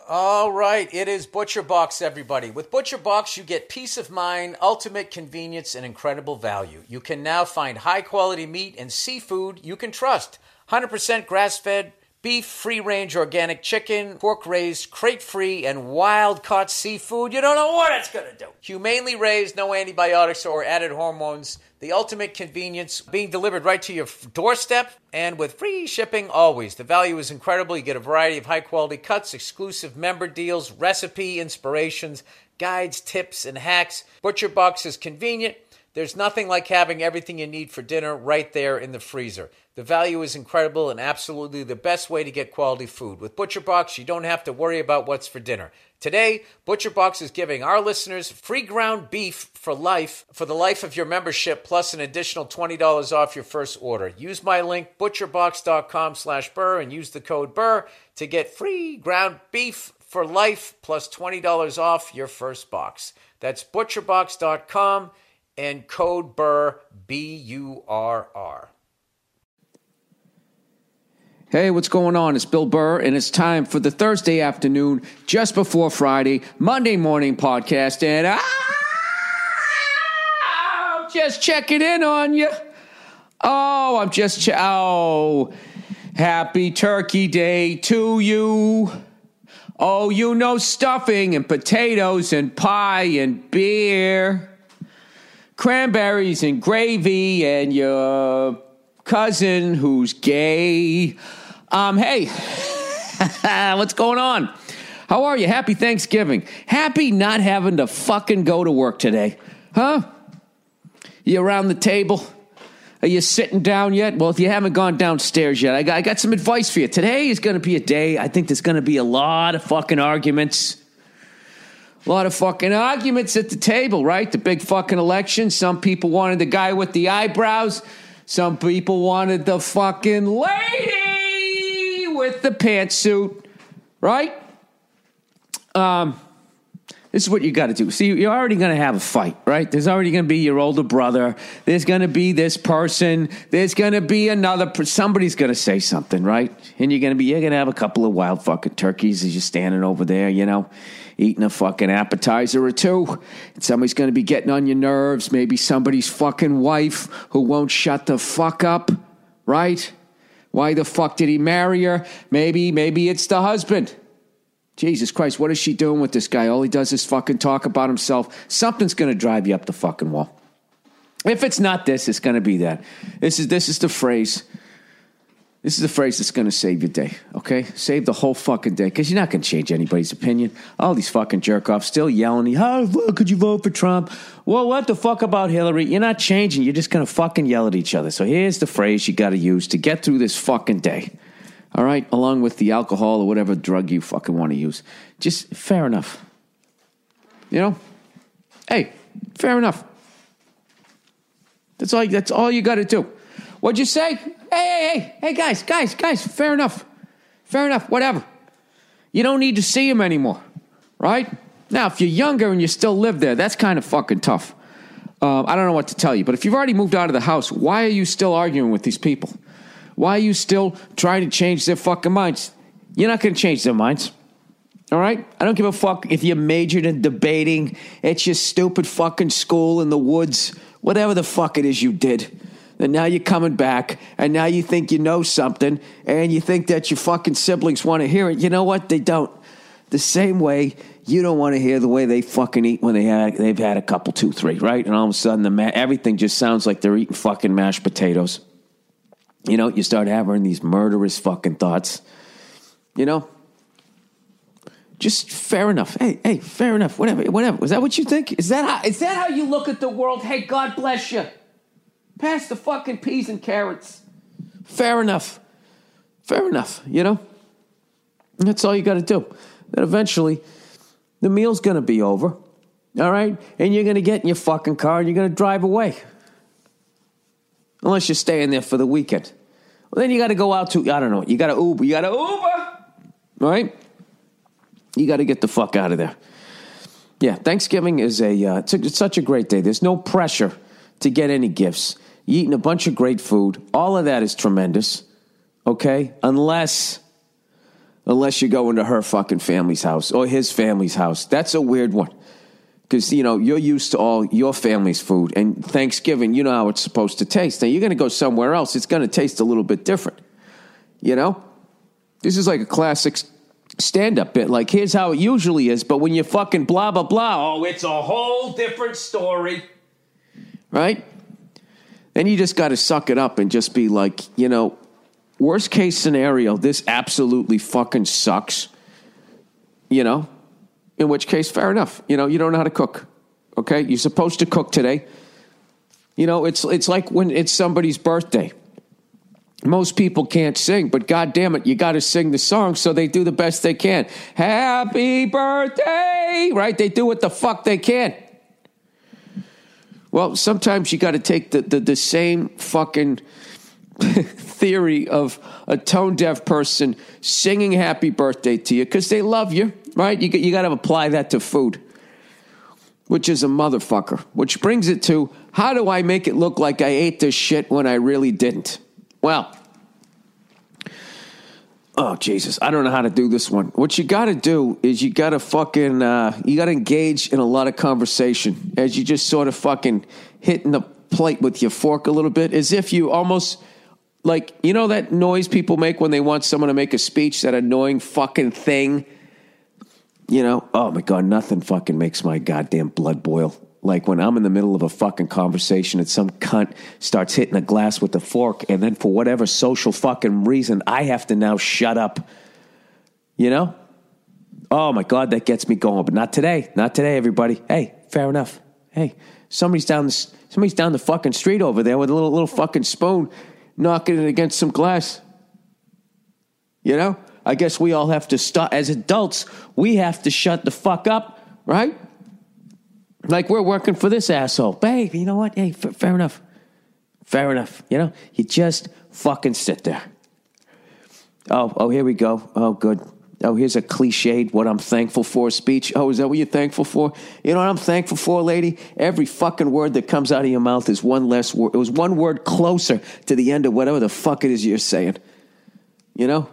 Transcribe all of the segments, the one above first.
All right, it is Butcher Box, everybody. With Butcher Box, you get peace of mind, ultimate convenience, and incredible value. You can now find high-quality meat and seafood you can trust. 100% grass-fed, beef, free-range organic chicken, pork-raised, crate-free, and wild-caught seafood. You don't know what it's going to do. Humanely raised, no antibiotics or added hormones. The ultimate convenience, being delivered right to your doorstep and with free shipping always. The value is incredible. You get a variety of high-quality cuts, exclusive member deals, recipe inspirations, guides, tips, and hacks. Butcher Box is convenient. There's nothing like having everything you need for dinner right there in the freezer. The value is incredible and absolutely the best way to get quality food. With Butcher Box, you don't have to worry about what's for dinner. Today, Butcher Box is giving our listeners free ground beef for life, for the life of your membership, plus an additional $20 off your first order. Use my link, butcherbox.com/Burr, and use the code Burr to get free ground beef for life, plus $20 off your first box. That's butcherbox.com and code Burr, B-U-R-R. Hey, what's going on? It's Bill Burr, and it's time for the Thursday afternoon, just before Friday, Monday morning podcast, and I'm just checking in on you. Happy Turkey Day to you. Oh, you know, stuffing and potatoes and pie and beer, cranberries and gravy, and your cousin who's gay. Hey, what's going on? How are you? Happy Thanksgiving. Happy not having to fucking go to work today. Huh? You around the table? Are you sitting down yet? Well, if you haven't gone downstairs yet, I got some advice for you. Today is going to be a day, I think there's going to be a lot of fucking arguments. A lot of fucking arguments at the table, right? The big fucking election. Some people wanted the guy with the eyebrows. Some people wanted the fucking lady with the pantsuit, right? This is what you got to do. See, you're already going to have a fight, right? There's already going to be your older brother. There's going to be this person. There's going to be another. Somebody's going to say something, right? And you're going to have a couple of wild fucking turkeys as you're standing over there, you know, eating a fucking appetizer or two. And somebody's going to be getting on your nerves. Maybe somebody's fucking wife who won't shut the fuck up, right? Why the fuck did he marry her? Maybe it's the husband. Jesus Christ, what is she doing with this guy? All he does is fucking talk about himself. Something's going to drive you up the fucking wall. If it's not this, it's going to be that. This is the phrase. This is the phrase that's going to save your day, okay? Save the whole fucking day, because you're not going to change anybody's opinion. All these fucking jerk-offs still yelling, how the fuck could you vote for Trump? Well, what the fuck about Hillary? You're not changing. You're just going to fucking yell at each other. So here's the phrase you got to use to get through this fucking day. All right, along with the alcohol or whatever drug you fucking want to use. Just fair enough. You know? Hey, fair enough. That's all you got to do. What'd you say? Hey, guys, fair enough. Fair enough, whatever. You don't need to see him anymore, right? Now, if you're younger and you still live there, that's kind of fucking tough. I don't know what to tell you, but if you've already moved out of the house, why are you still arguing with these people? Why are you still trying to change their fucking minds? You're not going to change their minds. All right? I don't give a fuck if you majored in debating at your stupid fucking school in the woods, whatever the fuck it is you did. And now you're coming back, and now you think you know something, and you think that your fucking siblings want to hear it. You know what? They don't. The same way you don't want to hear the way they fucking eat when they've had a couple, 2, 3, right? And all of a sudden everything just sounds like they're eating fucking mashed potatoes. You know, you start having these murderous fucking thoughts. You know? Just fair enough. Hey, fair enough. Whatever. Is that what you think? Is that how you look at the world? Hey, God bless you. Pass the fucking peas and carrots. Fair enough. You know? And that's all you got to do. Then eventually, the meal's going to be over. All right? And you're going to get in your fucking car and you're going to drive away. Unless you're staying there for the weekend. Well, then you got to go out to, I don't know, you got to Uber. All right? You got to get the fuck out of there. Yeah, Thanksgiving is it's such a great day. There's no pressure to get any gifts. You're eating a bunch of great food. All of that is tremendous. Okay? Unless unless you go into her fucking family's house or his family's house. That's a weird one. Because, you know, you're used to all your family's food. And Thanksgiving, you know how it's supposed to taste. Now, you're going to go somewhere else. It's going to taste a little bit different. You know? This is like a classic stand-up bit. Like, here's how it usually is. But when you fucking blah, blah, blah, oh, it's a whole different story. Right? Then you just got to suck it up and just be like, you know, worst case scenario, this absolutely fucking sucks. You know? In which case, fair enough. You know, you don't know how to cook. Okay? You're supposed to cook today. You know, it's like when it's somebody's birthday. Most people can't sing, but God damn it, you got to sing the song, so they do the best they can. Happy birthday! Right? They do what the fuck they can. Well, sometimes you got to take the same fucking theory of a tone-deaf person singing happy birthday to you because they love you, right? You got to apply that to food, which is a motherfucker. Which brings it to, how do I make it look like I ate this shit when I really didn't? Well, oh, Jesus, I don't know how to do this one. What you got to do is you got to fucking, you got to engage in a lot of conversation as you just sort of fucking hitting the plate with your fork a little bit, as if you almost... Like, you know that noise people make when they want someone to make a speech, that annoying fucking thing? You know, oh my God, nothing fucking makes my goddamn blood boil. Like when I'm in the middle of a fucking conversation and some cunt starts hitting a glass with a fork, and then for whatever social fucking reason, I have to now shut up. You know? Oh my God, that gets me going. But not today. Not today, everybody. Hey, fair enough. Hey, somebody's down the fucking street over there with a little fucking spoon, knocking it against some glass. You know? I guess we all have to stop. As adults, we have to shut the fuck up, right? Like we're working for this asshole. Babe, you know what? Hey, fair enough. Fair enough. You know? You just fucking sit there. Oh, here we go. Oh, good. Oh, here's a cliched what I'm thankful for speech. Oh, is that what you're thankful for? You know what I'm thankful for, lady? Every fucking word that comes out of your mouth is one less word. It was one word closer to the end of whatever the fuck it is you're saying. You know?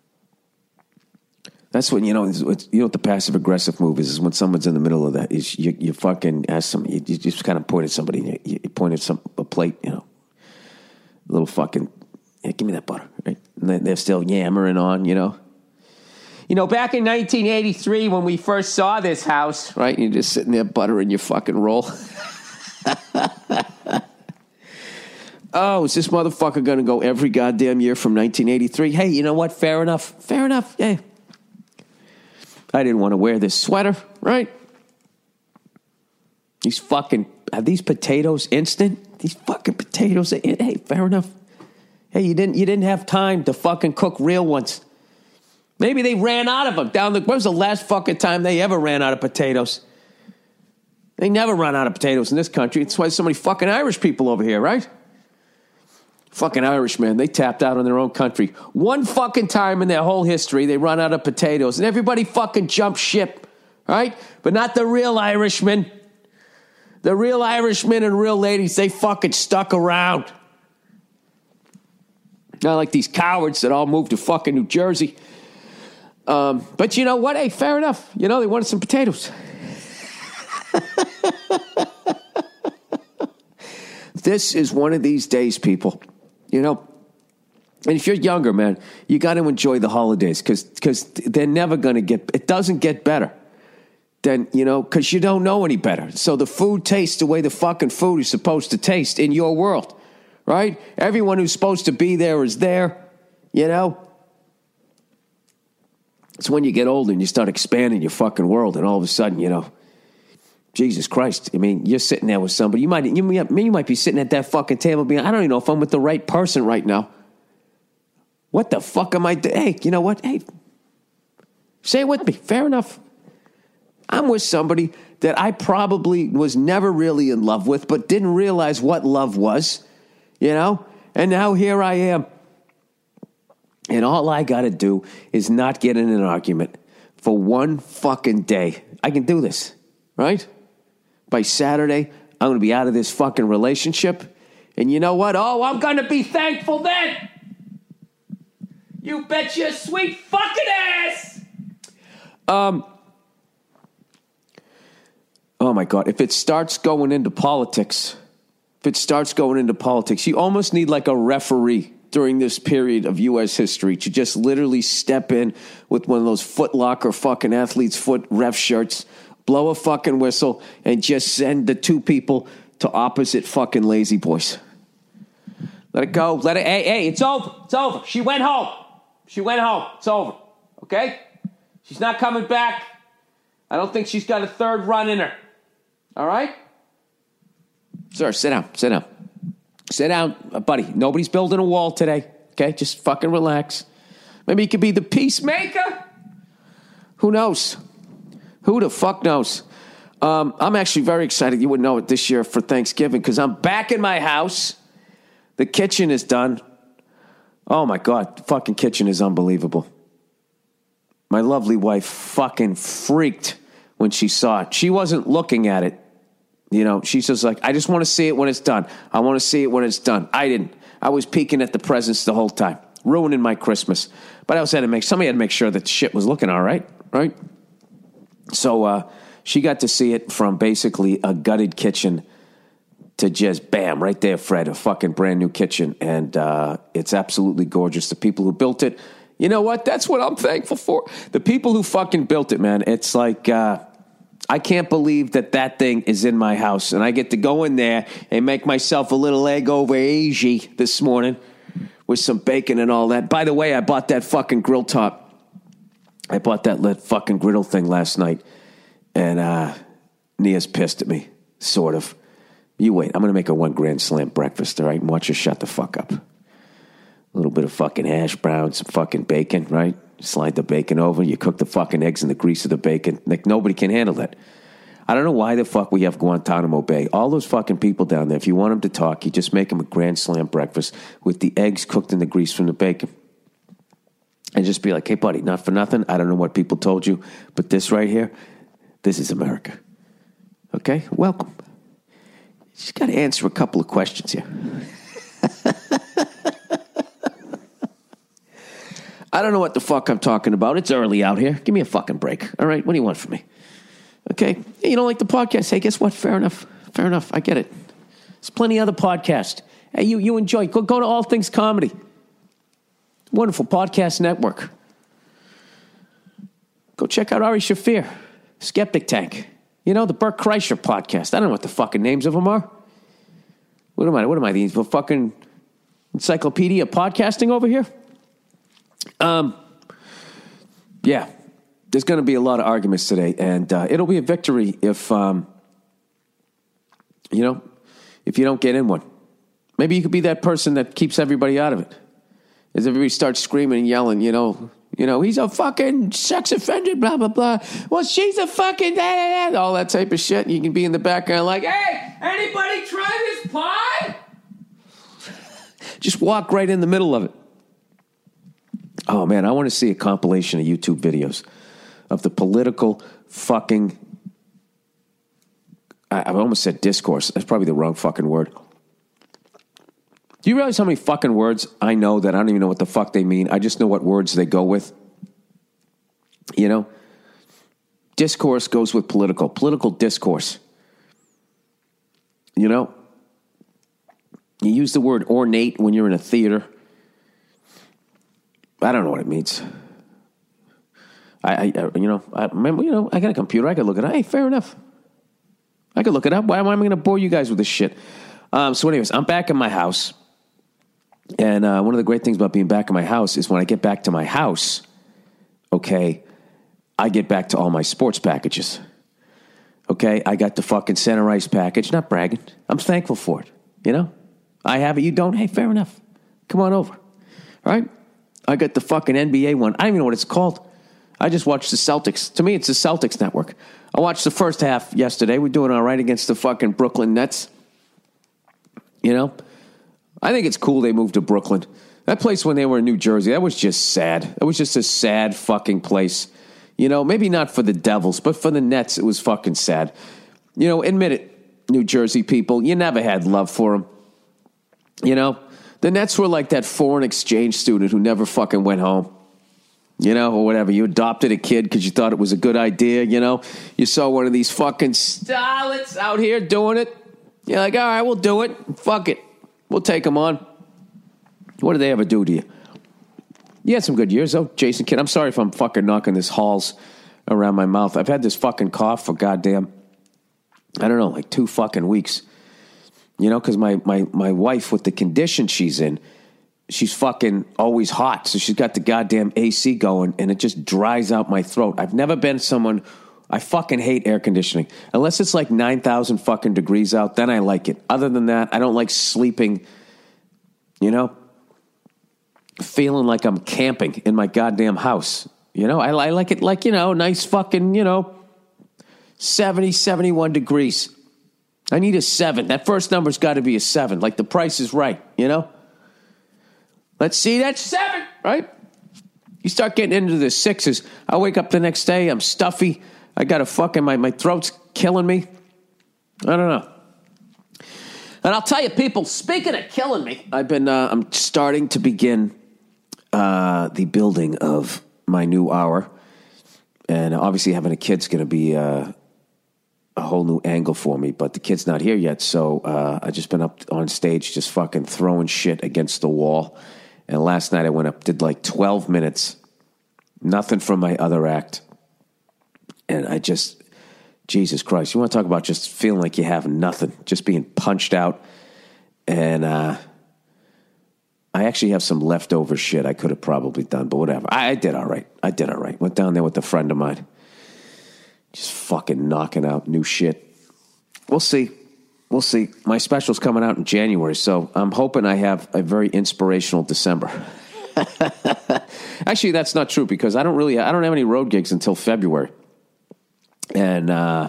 That's when, you know what the passive-aggressive move is when someone's in the middle of that. Is you fucking ask them, you just kind of point at somebody, you point at a plate, you know, a little fucking, yeah, give me that butter, right? And they're still yammering on, you know. You know, back in 1983 when we first saw this house, right, and you're just sitting there buttering your fucking roll. Oh, is this motherfucker going to go every goddamn year from 1983? Hey, you know what? Fair enough. Fair enough. Hey. I didn't want to wear this sweater, right? Are these potatoes instant? These fucking potatoes, hey, fair enough. Hey, you didn't have time to fucking cook real ones. Maybe they ran out of them. When was the last fucking time they ever ran out of potatoes? They never run out of potatoes in this country. That's why there's so many fucking Irish people over here, right? Fucking Irish, man. They tapped out on their own country. One fucking time in their whole history, they run out of potatoes. And everybody fucking jumped ship, right? But not the real Irishmen. The real Irishmen and real ladies, they fucking stuck around. Not like these cowards that all moved to fucking New Jersey. But you know what? Hey, fair enough. You know, they wanted some potatoes. This is one of these days, people. You know, and if you're younger, man, you got to enjoy the holidays because they're never going to it doesn't get better. Then, you know, because you don't know any better. So the food tastes the way the fucking food is supposed to taste in your world, right? Everyone who's supposed to be there is there, you know. It's when you get older and you start expanding your fucking world, and all of a sudden, you know, Jesus Christ. I mean, you're sitting there with somebody. You might be sitting at that fucking table being, I don't even know if I'm with the right person right now. What the fuck am I doing? Hey, you know what? Hey, say it with me. Fair enough. I'm with somebody that I probably was never really in love with, but didn't realize what love was, you know? And now here I am. And all I got to do is not get in an argument for one fucking day. I can do this, right? By Saturday, I'm going to be out of this fucking relationship. And you know what? Oh, I'm going to be thankful then. You bet your sweet fucking ass. Oh my God. If it starts going into politics, you almost need like a referee during this period of U.S. history to just literally step in with one of those Foot Locker fucking athlete's foot ref shirts, blow a fucking whistle, and just send the two people to opposite fucking lazy boys. Let it go. Hey, it's over. It's over. She went home. It's over. Okay? She's not coming back. I don't think she's got a third run in her. All right? Sir, sit down, buddy. Nobody's building a wall today. Okay? Just fucking relax. Maybe you could be the peacemaker. Who knows? Who the fuck knows? I'm actually very excited. You wouldn't know it this year for Thanksgiving because I'm back in my house. The kitchen is done. Oh, my God. The fucking kitchen is unbelievable. My lovely wife fucking freaked when she saw it. She wasn't looking at it. You know, she's just like, I just want to see it when it's done. I want to see it when it's done. I didn't. I was peeking at the presents the whole time, ruining my Christmas. But I also somebody had to make sure that the shit was looking all right, right? So she got to see it from basically a gutted kitchen to just, bam, right there, Fred, a fucking brand new kitchen. And it's absolutely gorgeous. The people who built it, you know what? That's what I'm thankful for. The people who fucking built it, man. It's like, I can't believe that thing is in my house. And I get to go in there and make myself a little egg over easy this morning with some bacon and all that. By the way, I bought that fucking grill top. I bought that fucking griddle thing last night. And Nia's pissed at me, sort of. You wait. I'm going to make her one Grand Slam breakfast, all right? And watch her shut the fuck up. A little bit of fucking hash browns, some fucking bacon, right? Slide the bacon over. You cook the fucking eggs in the grease of the bacon. Like, nobody can handle that. I don't know why the fuck we have Guantanamo Bay. All those fucking people down there, if you want them to talk, you just make them a Grand Slam breakfast with the eggs cooked in the grease from the bacon. And just be like, hey, buddy, not for nothing. I don't know what people told you, but this right here, this is America. Okay? Welcome. You just got to answer a couple of questions here. I don't know what the fuck I'm talking about. It's early out here. Give me a fucking break. All right? What do you want from me? Okay? Hey, you don't like the podcast? Hey, guess what? Fair enough. I get it. There's plenty of other podcasts. Hey, you enjoy. Go to All Things Comedy. Wonderful podcast network. Go check out Ari Shaffir, Skeptic Tank. You know, the Burt Kreischer podcast. I don't know what the fucking names of them are. What am I, the fucking encyclopedia podcasting over here? Yeah, there's going to be a lot of arguments today, and it'll be a victory if you don't get in one. Maybe you could be that person that keeps everybody out of it. As everybody starts screaming and yelling, he's a fucking sex offender, blah, blah, blah. Well, she's a fucking all that type of shit. You can be in the background like, hey, anybody try this pie? Just walk right in the middle of it. Oh, man, I want to see a compilation of YouTube videos of the political fucking... I almost said discourse. That's probably the wrong fucking word. Do you realize how many fucking words I know that I don't even know what the fuck they mean? I just know what words they go with. You know? Discourse goes with political. Political discourse. You know? You use the word ornate when you're in a theater. I don't know what it means. I got a computer. I could look it up. Hey, fair enough. I could look it up. Why am I going to bore you guys with this shit? So anyways, I'm back in my house. And one of the great things about being back in my house is when I get back to my house, okay, I get back to all my sports packages. Okay, I got the fucking center ice package. Not bragging. I'm thankful for it. You know? I have it. You don't? Hey, fair enough. Come on over. All right? I got the fucking NBA one. I don't even know what it's called. I just watched the Celtics. To me, it's the Celtics network. I watched the first half yesterday. We're doing all right against the fucking Brooklyn Nets. You know? I think it's cool they moved to Brooklyn. That place when they were in New Jersey, that was just sad. That was just a sad fucking place. You know, maybe not for the Devils, but for the Nets, it was fucking sad. You know, admit it, New Jersey people, you never had love for them. You know? The Nets were like that foreign exchange student who never fucking went home. You know, or whatever. You adopted a kid because you thought it was a good idea, you know. You saw one of these fucking starlets out here doing it. You're like, all right, we'll do it. Fuck it. We'll take them on. What did they ever do to you? You had some good years, though, Jason Kidd. I'm sorry if I'm fucking knocking this halls around my mouth. I've had this fucking cough for goddamn, I don't know, like 2 fucking weeks. You know, because my wife, with the condition she's in, she's fucking always hot. So she's got the goddamn AC going, and it just dries out my throat. I've never been someone, I fucking hate air conditioning. Unless it's like 9,000 fucking degrees out, then I like it. Other than that, I don't like sleeping, you know, feeling like I'm camping in my goddamn house. You know, I like it like, you know, nice fucking, you know, 70, 71 degrees. I need a 7. That first number's got to be a 7. Like The Price is Right, you know? Let's see, that's 7, right? You start getting into the 6s. I wake up the next day, I'm stuffy. I got a fucking, my throat's killing me. I don't know. And I'll tell you, people, speaking of killing me, I'm starting to begin the building of my new hour. And obviously having a kid's going to be a whole new angle for me, but the kid's not here yet. So I just been up on stage just fucking throwing shit against the wall. And last night I went up, did like 12 minutes, nothing from my other act. And I just, Jesus Christ, you want to talk about just feeling like you have nothing, just being punched out. And I actually have some leftover shit I could have probably done, but whatever. I did all right. Went down there with a friend of mine. Just fucking knocking out new shit. We'll see. My special's coming out in January, so I'm hoping I have a very inspirational December. Actually, that's not true because I don't have any road gigs until February. And,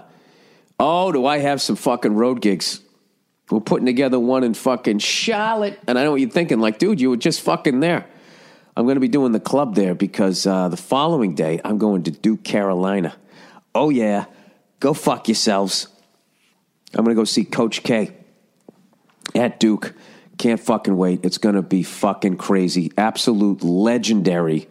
do I have some fucking road gigs? We're putting together one in fucking Charlotte. And I know what you're thinking, like, dude, you were just fucking there. I'm going to be doing the club there because the following day I'm going to Duke, Carolina. Oh, yeah. Go fuck yourselves. I'm going to go see Coach K at Duke. Can't fucking wait. It's going to be fucking crazy. Absolute legendary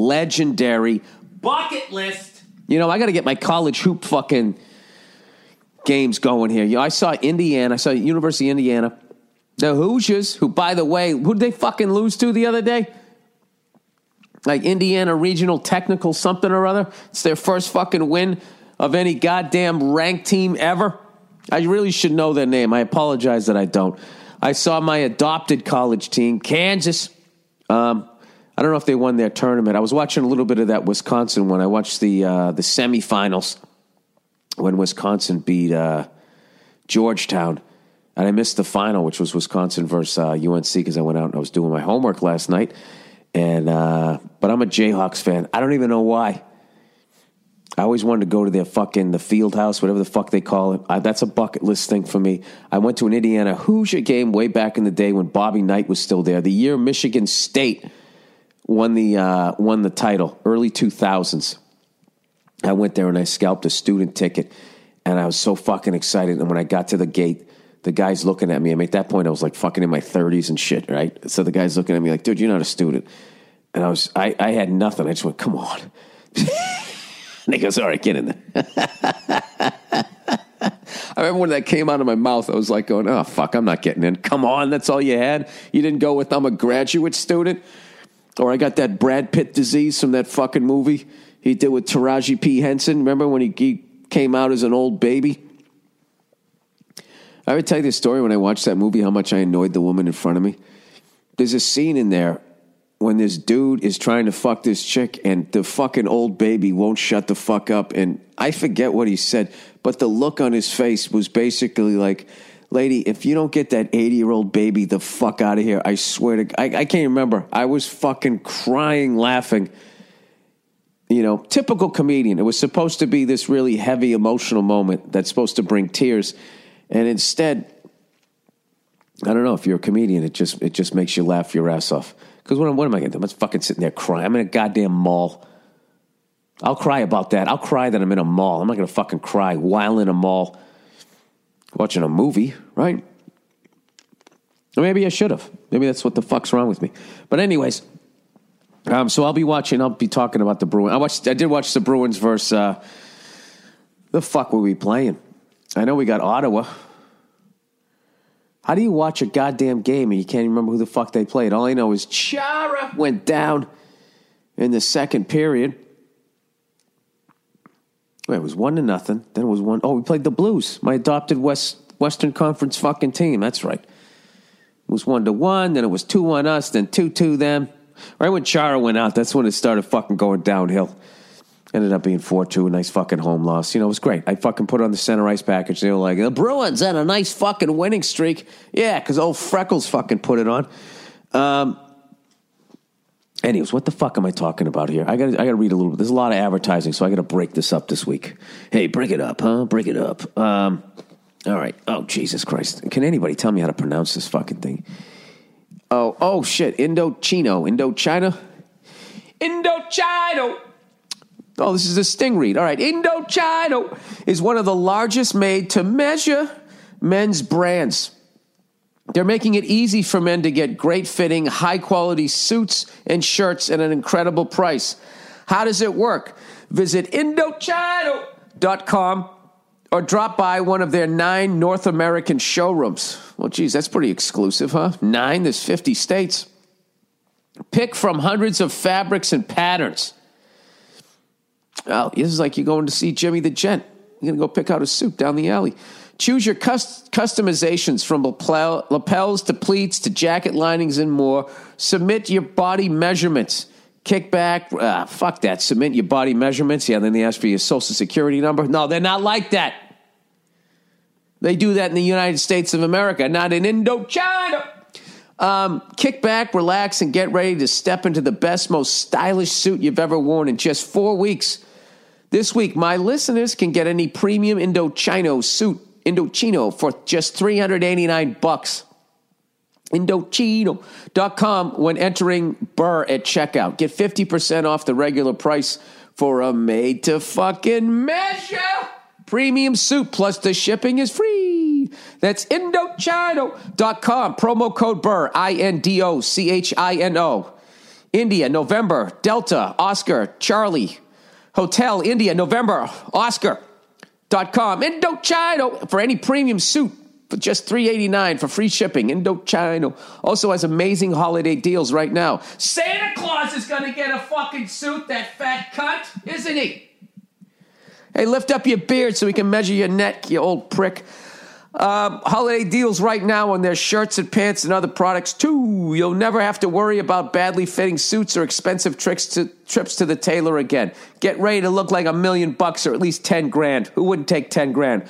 bucket list. You know, I got to get my college hoop fucking games going here. You know, I saw University of Indiana. The Hoosiers, who, by the way, who did they fucking lose to the other day? Like Indiana Regional Technical something or other. It's their first fucking win of any goddamn ranked team ever. I really should know their name. I apologize that I don't. I saw my adopted college team, Kansas. I don't know if they won their tournament. I was watching a little bit of that Wisconsin one. I watched the semifinals when Wisconsin beat Georgetown. And I missed the final, which was Wisconsin versus UNC, because I went out and I was doing my homework last night. And but I'm a Jayhawks fan. I don't even know why. I always wanted to go to the field house, whatever the fuck they call it. That's a bucket list thing for me. I went to an Indiana Hoosier game way back in the day when Bobby Knight was still there. The year Michigan State won the title, early 2000s. I went there and I scalped a student ticket, and I was so fucking excited. And when I got to the gate, the guy's looking at me. I mean, at that point, I was like fucking in my 30s and shit, right? So the guy's looking at me like, dude, you're not a student. And I had nothing. I just went, come on. And he goes, all right, get in there. I remember when that came out of my mouth, I was like going, oh, fuck, I'm not getting in. Come on, that's all you had? You didn't go with, I'm a graduate student? Or I got that Brad Pitt disease from that fucking movie he did with Taraji P. Henson. Remember when he came out as an old baby? I would tell you this story when I watched that movie, how much I annoyed the woman in front of me. There's a scene in there when this dude is trying to fuck this chick and the fucking old baby won't shut the fuck up. And I forget what he said, but the look on his face was basically like, lady, if you don't get that 80-year-old baby the fuck out of here, I swear to I can't remember. I was fucking crying, laughing. You know, typical comedian. It was supposed to be this really heavy emotional moment that's supposed to bring tears. And instead, I don't know, if you're a comedian, it just makes you laugh your ass off. Because what am I going to do? I'm just fucking sitting there crying. I'm in a goddamn mall. I'll cry about that. I'll cry that I'm in a mall. I'm not going to fucking cry while in a mall watching a movie, right? Or maybe I should have. Maybe that's what the fuck's wrong with me. But anyways, so I'll be talking about the Bruins. I did watch the Bruins versus, the fuck were we playing? I know we got Ottawa. How do you watch a goddamn game and you can't even remember who the fuck they played? All I know is Chara went down in the second period. Wait, it was 1-0. Then it was 1. Oh, we played the Blues, my adopted Western Conference fucking team. That's right. It was 1-1. Then it was 2-1 us. Then 2-2 them. Right when Chara went out, that's when it started fucking going downhill. Ended up being 4-2, a nice fucking home loss. It was great. I fucking put on the center ice package. They were like, the Bruins had a nice fucking winning streak. Yeah, because old Freckles fucking put it on. Anyways, what the fuck am I talking about here? I gotta read a little bit. There's a lot of advertising, so I gotta break this up this week. Hey, break it up, huh? Break it up. All right. Oh, Jesus Christ. Can anybody tell me how to pronounce this fucking thing? Oh, shit. Indochino. Indochina? Oh, this is a sting read. All right. Indochino is one of the largest made-to-measure men's brands. They're making it easy for men to get great-fitting, high-quality suits and shirts at an incredible price. How does it work? Visit Indochino.com or drop by one of their 9 North American showrooms. Well, geez, that's pretty exclusive, huh? 9? There's 50 states. Pick from hundreds of fabrics and patterns. Oh, this is like you're going to see Jimmy the Gent. You're going to go pick out a suit down the alley. Choose your customizations from lapels to pleats to jacket linings and more. Submit your body measurements. Kick back. Fuck that. Submit your body measurements. Yeah, then they ask for your social security number. No, they're not like that. They do that in the United States of America, not in Indochina. Kick back, relax, and get ready to step into the best, most stylish suit you've ever worn in just 4 weeks. This week, my listeners can get any premium Indochino suit, Indochino, for just $389. Indochino.com when entering Burr at checkout. Get 50% off the regular price for a made-to-fucking-measure premium suit, plus the shipping is free. That's Indochino.com. Promo code Burr, INDOCHINO. India, November, Delta, Oscar, Charlie. Hotel, India, November, Oscar.com. Indochino for any premium suit for just $389 for free shipping. Indochino also has amazing holiday deals right now. Santa Claus is going to get a fucking suit, that fat cunt, isn't he? Hey, lift up your beard so we can measure your neck, you old prick. Holiday deals right now on their shirts and pants and other products, too. You'll never have to worry about badly fitting suits or expensive trips to the tailor again. Get ready to look like $1 million or at least $10,000. Who wouldn't take $10,000?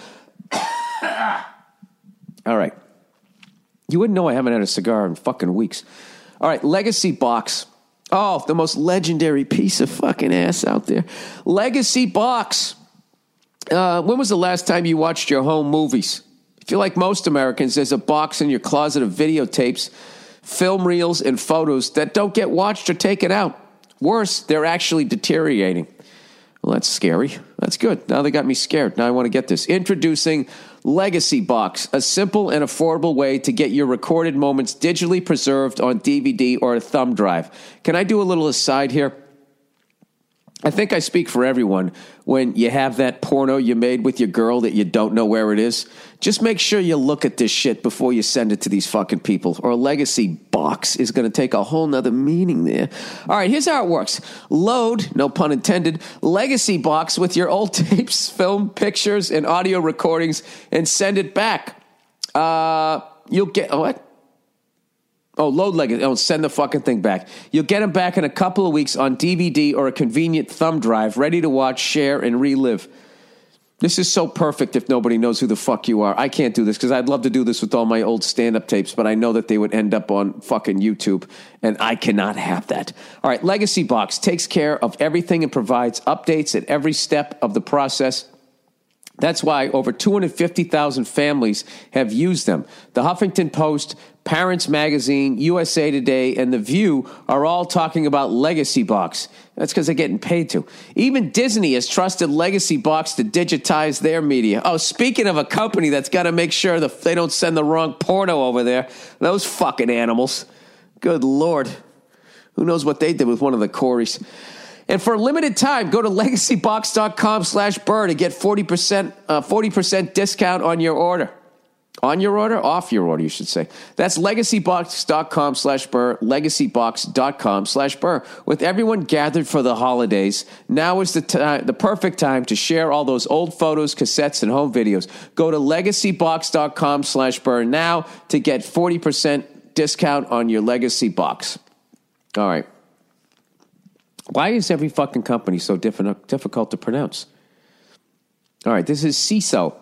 All right. You wouldn't know I haven't had a cigar in fucking weeks. All right, Legacy Box. Oh, the most legendary piece of fucking ass out there. Legacy Box. When was the last time you watched your home movies? If you're like most Americans, there's a box in your closet of videotapes, film reels, and photos that don't get watched or taken out. Worse, they're actually deteriorating. Well, that's scary. That's good. Now they got me scared. Now I want to get this. Introducing Legacy Box, a simple and affordable way to get your recorded moments digitally preserved on DVD or a thumb drive. Can I do a little aside here? I think I speak for everyone when you have that porno you made with your girl that you don't know where it is. Just make sure you look at this shit before you send it to these fucking people, or Legacy Box is going to take a whole nother meaning there. All right, here's how it works. Load, no pun intended, Legacy Box with your old tapes, film, pictures, and audio recordings and send it back. You'll get, what? Oh, load Legacy. Oh, send the fucking thing back. You'll get them back in a couple of weeks on DVD or a convenient thumb drive, ready to watch, share, and relive. This is so perfect if nobody knows who the fuck you are. I can't do this because I'd love to do this with all my old stand-up tapes, but I know that they would end up on fucking YouTube, and I cannot have that. All right, Legacy Box takes care of everything and provides updates at every step of the process. That's why over 250,000 families have used them. The Huffington Post Parents Magazine, USA Today, and The View are all talking about Legacy Box. That's because they're getting paid to. Even Disney has trusted Legacy Box to digitize their media. Oh, speaking of a company that's got to make sure that they don't send the wrong porno over there, those fucking animals. Good Lord. Who knows what they did with one of the Corys. And for a limited time, go to legacybox.com/Burr to get 40% discount on your order. On your order? Off your order, you should say. That's legacybox.com/Burr, legacybox.com/Burr. With everyone gathered for the holidays, now is the perfect time to share all those old photos, cassettes, and home videos. Go to legacybox.com/Burr now to get 40% discount on your Legacy Box. All right. Why is every fucking company so difficult to pronounce? All right, this is CISO.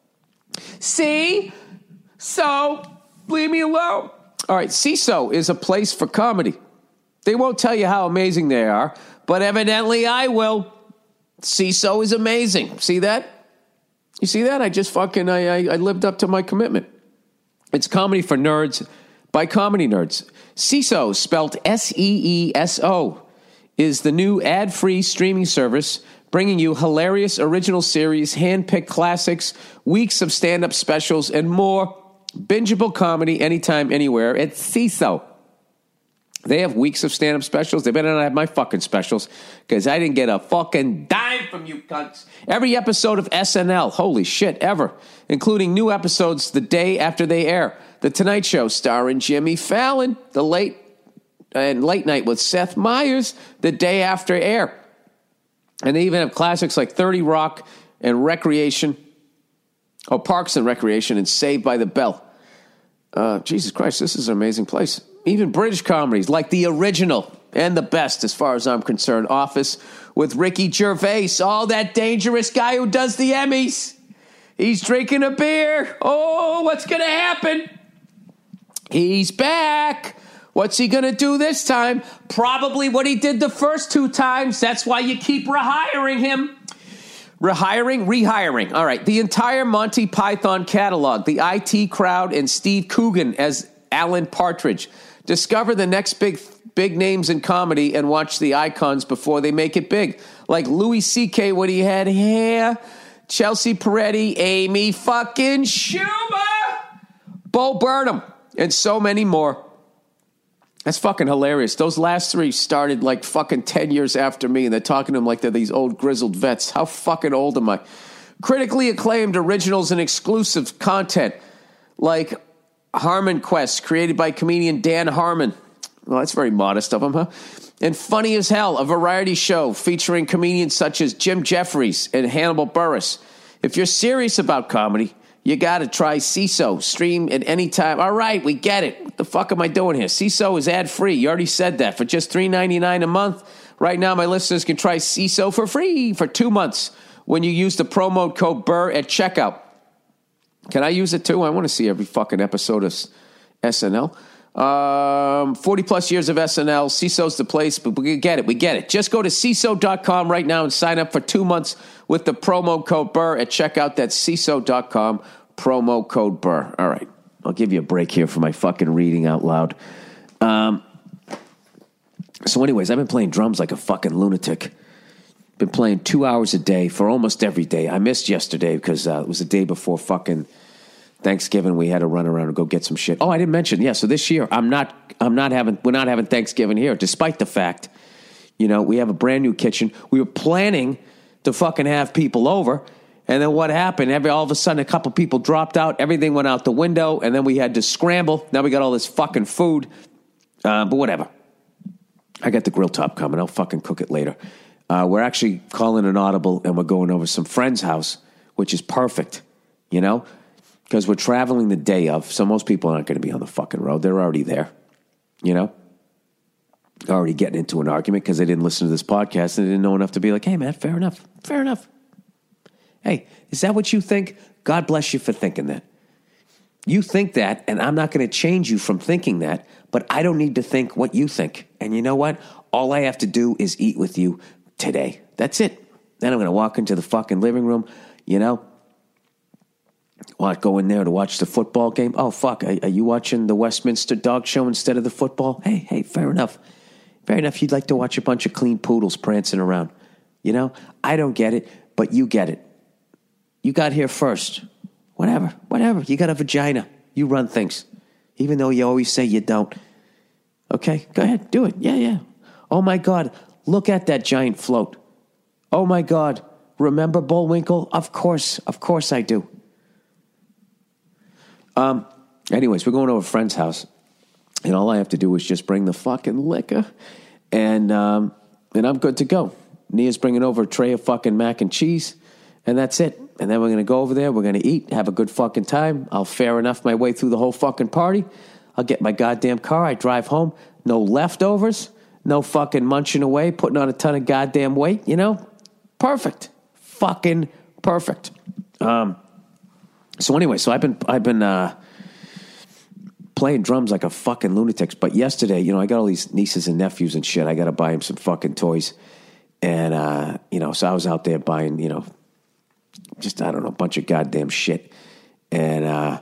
So, leave me alone. All right, CISO is a place for comedy. They won't tell you how amazing they are, but evidently I will. CISO is amazing. See that? You see that? I lived up to my commitment. It's comedy for nerds by comedy nerds. CISO, spelled SEESO, is the new ad-free streaming service bringing you hilarious original series, hand-picked classics, weeks of stand-up specials, and more bingeable comedy anytime, anywhere at CISO. They have weeks of stand-up specials. They better not have my fucking specials because I didn't get a fucking dime from you cunts. Every episode of SNL, holy shit, ever, including new episodes the day after they air. The Tonight Show starring Jimmy Fallon, the Late Night with Seth Meyers, the day after air. And they even have classics like 30 Rock and Parks and Recreation and Saved by the Bell. Jesus Christ, this is an amazing place. Even British comedies like The Original and the best, as far as I'm concerned, Office with Ricky Gervais, that dangerous guy who does the Emmys. He's drinking a beer. Oh, what's going to happen? He's back. What's he going to do this time? Probably what he did the first two times. That's why you keep rehiring him. Rehiring. All right. The entire Monty Python catalog, the IT Crowd, and Steve Coogan as Alan Partridge. Discover the next big names in comedy and watch the icons before they make it big. Like Louis C.K. when he had hair, Chelsea Peretti, Amy fucking Schumer, Bo Burnham, and so many more. That's fucking hilarious. Those last three started like fucking 10 years after me, and they're talking to them like they're these old grizzled vets. How fucking old am I? Critically acclaimed originals and exclusive content like Harmon Quest, created by comedian Dan Harmon. Well, that's very modest of him, huh? And Funny as Hell, a variety show featuring comedians such as Jim Jeffries and Hannibal Buress. If you're serious about comedy, you got to try CISO. Stream at any time. All right, we get it. What the fuck am I doing here? CISO is ad-free. You already said that. For just $3.99 a month. Right now, my listeners can try CISO for free for 2 months when you use the promo code Burr at checkout. Can I use it too? I want to see every fucking episode of SNL. 40 plus years of SNL. CISO's the place, but we get it. Just go to CISO.com right now and sign up for 2 months with the promo code Burr at checkout. That's CISO.com, promo code Burr. All right. I'll give you a break here for my fucking reading out loud. So anyways, I've been playing drums like a fucking lunatic. Been playing 2 hours a day for almost every day. I missed yesterday because it was the day before fucking Thanksgiving. We had to run around and go get some shit. Oh, I didn't mention. Yeah, so this year we're not having Thanksgiving here, despite the fact, we have a brand new kitchen. We were planning to fucking have people over, and then what happened? All of a sudden, a couple people dropped out. Everything went out the window, and then we had to scramble. Now we got all this fucking food, but whatever. I got the grill top coming. I'll fucking cook it later. We're actually calling an audible, and we're going over some friend's house, which is perfect, because we're traveling the day of, so most people aren't going to be on the fucking road. They're already there, already getting into an argument because they didn't listen to this podcast and they didn't know enough to be like, hey, man, fair enough. Hey, is that what you think? God bless you for thinking that. You think that, and I'm not going to change you from thinking that, but I don't need to think what you think. And you know what? All I have to do is eat with you today. That's it. Then I'm going to walk into the fucking living room, What, go in there to watch the football game? Oh, fuck, are you watching the Westminster Dog Show instead of the football? Hey, fair enough. Fair enough, you'd like to watch a bunch of clean poodles prancing around. You know, I don't get it, but you get it. You got here first. Whatever. You got a vagina. You run things. Even though you always say you don't. Okay, go ahead, do it. Yeah. Oh, my God, look at that giant float. Oh, my God, remember Bullwinkle? Of course I do. Anyways, we're going to a friend's house, and all I have to do is just bring the fucking liquor, and I'm good to go. Nia's bringing over a tray of fucking mac and cheese, and that's it. And then we're going to go over there, we're going to eat, have a good fucking time. I'll fair enough my way through the whole fucking party. I'll get my goddamn car, I drive home. No leftovers, no fucking munching away, putting on a ton of goddamn weight, you know? Perfect. Fucking perfect. So anyway, I've been playing drums like a fucking lunatic. But yesterday, you know, I got all these nieces and nephews and shit. I got to buy them some fucking toys. And, you know, so I was out there buying, you know, just, I don't know, a bunch of goddamn shit. And, I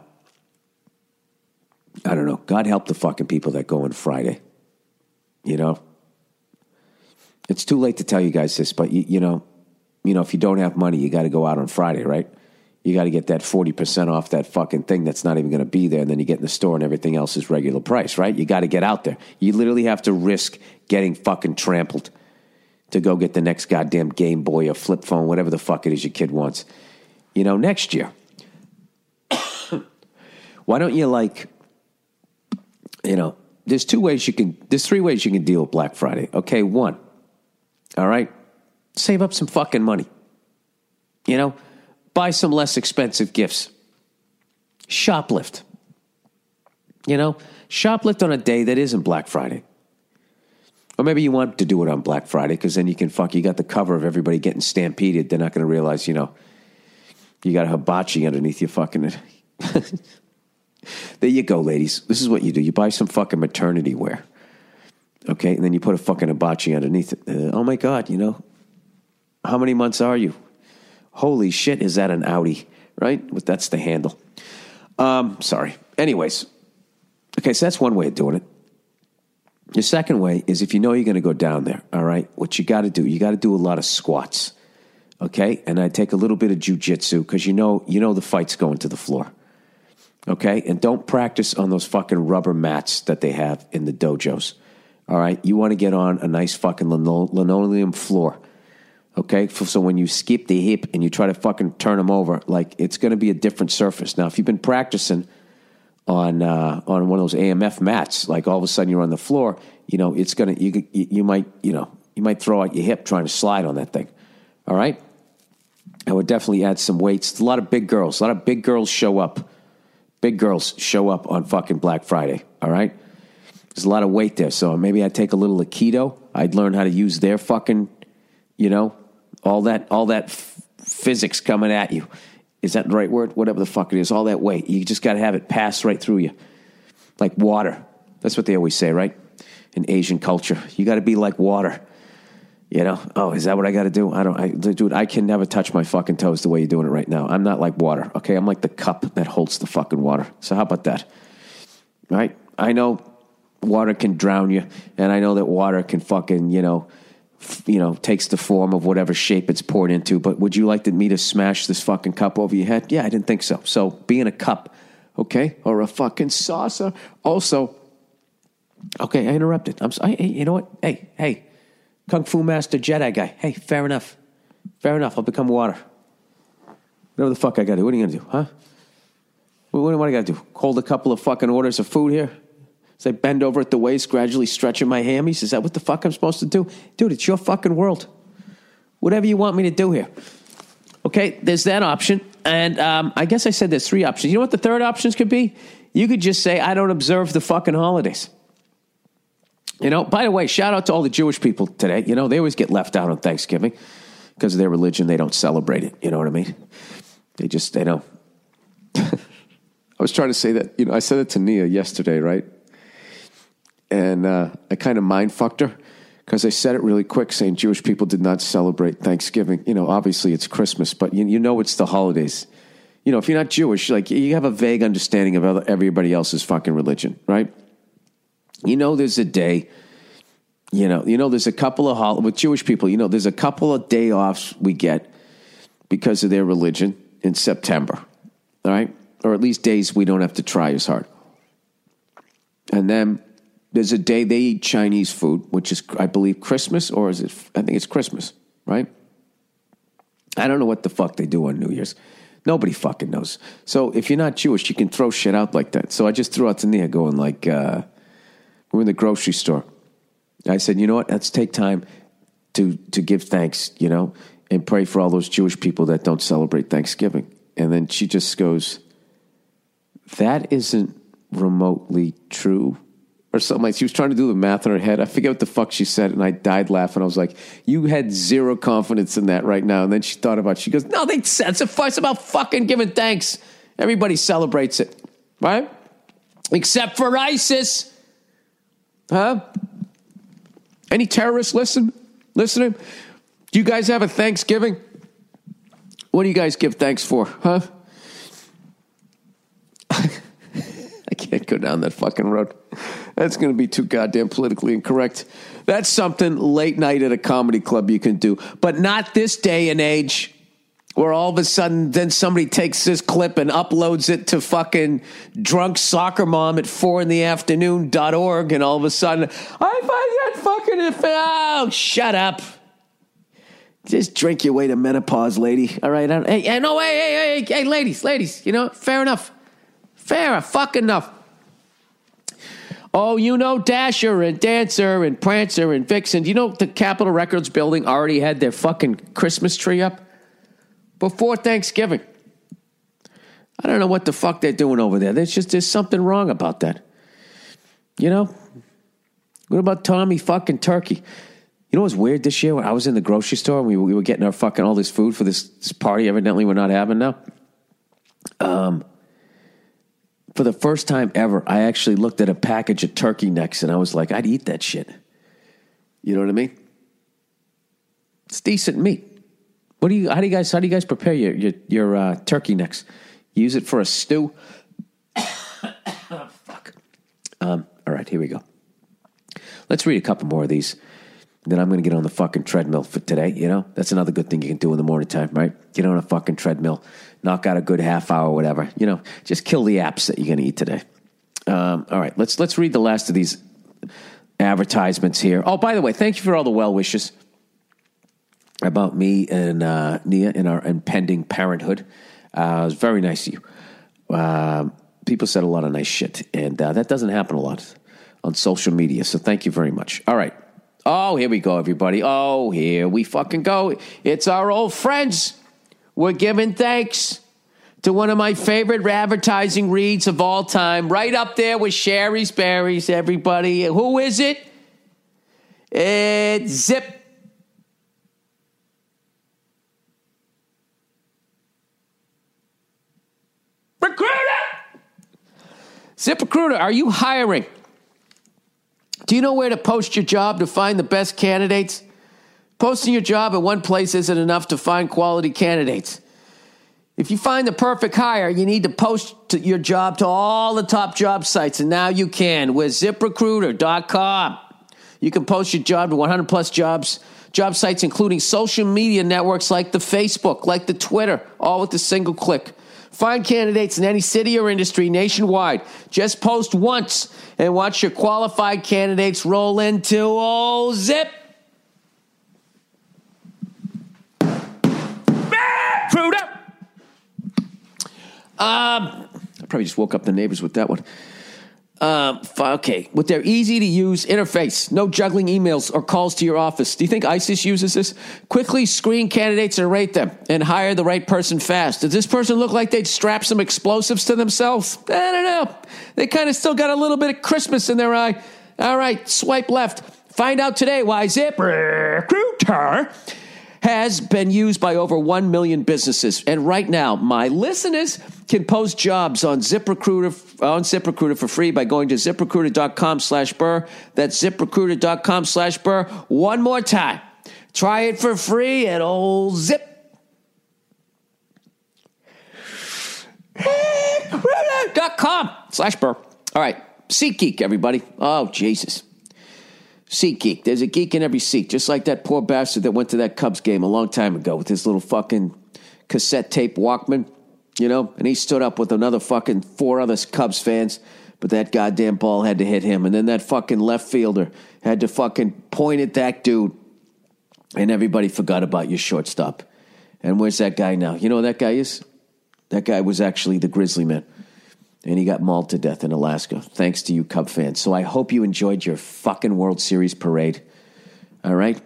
don't know. God help the fucking people that go on Friday. You know? It's too late to tell you guys this, but, you know, if you don't have money, you got to go out on Friday, right? You got to get that 40% off that fucking thing that's not even going to be there, and then you get in the store and everything else is regular price, right? You got to get out there. You literally have to risk getting fucking trampled to go get the next goddamn Game Boy or flip phone, whatever the fuck it is your kid wants. You know, next year. Why don't you, like, you know, there's three ways you can deal with Black Friday. Okay, one, all right, save up some fucking money. You know, buy some less expensive gifts. Shoplift. You know, shoplift on a day that isn't Black Friday. Or maybe you want to do it on Black Friday because then you got the cover of everybody getting stampeded. They're not going to realize, you know, you got a hibachi underneath your fucking... There you go, ladies. This is what you do. You buy some fucking maternity wear. Okay? And then you put a fucking hibachi underneath it. Oh, my God, you know. How many months are you? Holy shit, is that an Audi? Right? But that's the handle. Sorry. Anyways. Okay, so that's one way of doing it. Your second way is if you know you're going to go down there, all right, what you got to do a lot of squats. Okay? And I take a little bit of jujitsu because you know the fight's going to the floor. Okay? And don't practice on those fucking rubber mats that they have in the dojos. All right? You want to get on a nice fucking linoleum floor. Okay? So when you skip the hip and you try to fucking turn them over, like, it's going to be a different surface. Now, if you've been practicing on one of those AMF mats, like all of a sudden you're on the floor, you know, it's going to, you might throw out your hip trying to slide on that thing. All right? I would definitely add some weights. A lot of big girls show up. Big girls show up on fucking Black Friday, all right? There's a lot of weight there, so maybe I'd take a little Aikido. I'd learn how to use their fucking, you know, all that physics coming at you. Is that the right word? Whatever the fuck it is, all that weight. You just got to have it pass right through you. Like water. That's what they always say, right? In Asian culture. You got to be like water. You know? Oh, is that what I got to do? Dude, I can never touch my fucking toes the way you're doing it right now. I'm not like water, okay? I'm like the cup that holds the fucking water. So how about that? Right? I know water can drown you, and I know that water can fucking, takes the form of whatever shape it's poured into, but would you like me to smash this fucking cup over your head? Yeah, I didn't think so. So being a cup, okay? Or a fucking saucer. Also, okay, I interrupted. I'm sorry. Hey, you know what? Hey. Kung Fu Master Jedi guy. Hey, fair enough. I'll become water. Whatever the fuck I got to do. What are you going to do, huh? What do I got to do? Hold a couple of fucking orders of food here? Say bend over at the waist, gradually stretching my hammies? Is that what the fuck I'm supposed to do? Dude, it's your fucking world. Whatever you want me to do here. Okay, there's that option. And I guess I said there's three options. You know what the third options could be? You could just say, I don't observe the fucking holidays. You know, by the way, shout out to all the Jewish people today. You know, they always get left out on Thanksgiving because of their religion. They don't celebrate it. You know what I mean? They don't. I was trying to say that, I said it to Nia yesterday, right? And I kind of mind fucked her because I said it really quick saying Jewish people did not celebrate Thanksgiving. You know, obviously it's Christmas, but you know it's the holidays. You know, if you're not Jewish, like you have a vague understanding of everybody else's fucking religion, right? You know, there's a day, there's a couple of with Jewish people, there's a couple of day offs we get because of their religion in September, all right? Or at least days we don't have to try as hard. And then there's a day they eat Chinese food, which is, I believe, Christmas, or is it? I think it's Christmas, right? I don't know what the fuck they do on New Year's. Nobody fucking knows. So if you're not Jewish, you can throw shit out like that. So I just threw out to Nia going like, we're in the grocery store. I said, you know what? Let's take time to give thanks, and pray for all those Jewish people that don't celebrate Thanksgiving. And then she just goes, that isn't remotely true. Or something like she was trying to do the math in her head. I forget what the fuck she said, and I died laughing. I was like, you had zero confidence in that right now. And then she thought about it. She goes, no, it's about fucking giving thanks. Everybody celebrates it, right? Except for ISIS. Huh? Any terrorists listening? Do you guys have a Thanksgiving? What do you guys give thanks for, huh? I can't go down that fucking road. That's going to be too goddamn politically incorrect. That's something late night at a comedy club you can do. But not this day and age where all of a sudden then somebody takes this clip and uploads it to fucking drunk soccer mom at 4intheafternoon.org and all of a sudden, I find that fucking... Oh, shut up. Just drink your way to menopause, lady. All right? Hey, ladies, fair enough. Fair fucking enough. Oh, Dasher and Dancer and Prancer and Vixen. Do you know the Capitol Records building already had their fucking Christmas tree up before Thanksgiving? I don't know what the fuck they're doing over there. There's something wrong about that. What about Tommy fucking Turkey? You know what's weird this year? When I was in the grocery store and we were getting our fucking all this food for this party evidently we're not having now. For the first time ever, I actually looked at a package of turkey necks and I was like, I'd eat that shit. You know what I mean? It's decent meat. How do you guys prepare your turkey necks? You use it for a stew? Oh, fuck. All right, here we go. Let's read a couple more of these. Then I'm going to get on the fucking treadmill for today, That's another good thing you can do in the morning time, right? Get on a fucking treadmill, knock out a good half hour, whatever. Just kill the apps that you're going to eat today. All right, let's read the last of these advertisements here. Oh, by the way, thank you for all the well wishes about me and Nia in our impending parenthood. It was very nice of you. People said a lot of nice shit, and that doesn't happen a lot on social media, so thank you very much. All right. Oh, here we go, everybody. Oh, here we fucking go. It's our old friends. We're giving thanks to one of my favorite advertising reads of all time. Right up there with Sherry's Berries, everybody. Who is it? It's Zip. Recruiter! ZipRecruiter, are you hiring? Do you know where to post your job to find the best candidates? Posting your job at one place isn't enough to find quality candidates. If you find the perfect hire, you need to post your job to all the top job sites, and now you can with ZipRecruiter.com. You can post your job to 100 plus job sites, including social media networks like the Facebook, like the Twitter, all with a single click. Find candidates in any city or industry nationwide. Just post once and watch your qualified candidates roll into old Zip. Recruiter! I probably just woke up the neighbors with that one. Okay, with their easy-to-use interface, no juggling emails or calls to your office. Do you think ISIS uses this? Quickly screen candidates and rate them, and hire the right person fast. Does this person look like they'd strap some explosives to themselves? I don't know. They kind of still got a little bit of Christmas in their eye. All right, swipe left. Find out today why ZipRecruiter has been used by over 1 million businesses. And right now, my listeners can post jobs on ZipRecruiter for free by going to ZipRecruiter.com/Burr. That's ZipRecruiter.com/Burr. One more time. Try it for free at old Zip. SeatGeek.com/Burr. All right. SeatGeek, everybody. Oh, Jesus. SeatGeek. There's a geek in every seat, just like that poor bastard that went to that Cubs game a long time ago with his little fucking cassette tape Walkman, and he stood up with another fucking 4 other Cubs fans, but that goddamn ball had to hit him, and then that fucking left fielder had to fucking point at that dude, and everybody forgot about your shortstop. And where's that guy now? You know who that guy is? That guy was actually the Grizzly Man. And he got mauled to death in Alaska, thanks to you Cub fans. So I hope you enjoyed your fucking World Series parade. All right?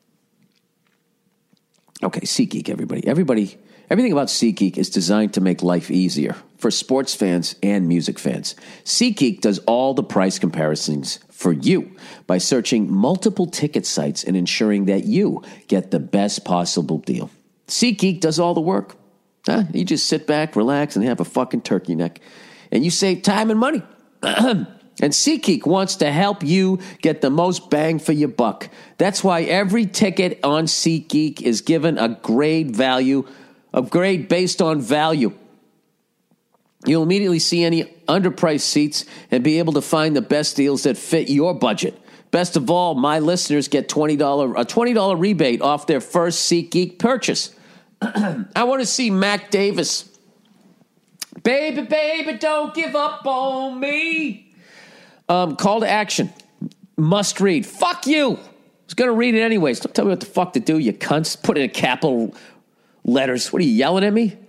Okay, SeatGeek, everybody. Everything about SeatGeek is designed to make life easier for sports fans and music fans. SeatGeek does all the price comparisons for you by searching multiple ticket sites and ensuring that you get the best possible deal. SeatGeek does all the work. You just sit back, relax, and have a fucking turkey neck. And you save time and money. And SeatGeek wants to help you get the most bang for your buck. That's why every ticket on SeatGeek is given a grade based on value. You'll immediately see any underpriced seats and be able to find the best deals that fit your budget. Best of all, my listeners get a $20 rebate off their first SeatGeek purchase. I want to see Mac Davis. Baby, baby, don't give up on me. Call to action. Must read. Fuck you. I was going to read it anyways. Don't tell me what the fuck to do, you cunts. Put it in capital letters. What are you, yelling at me?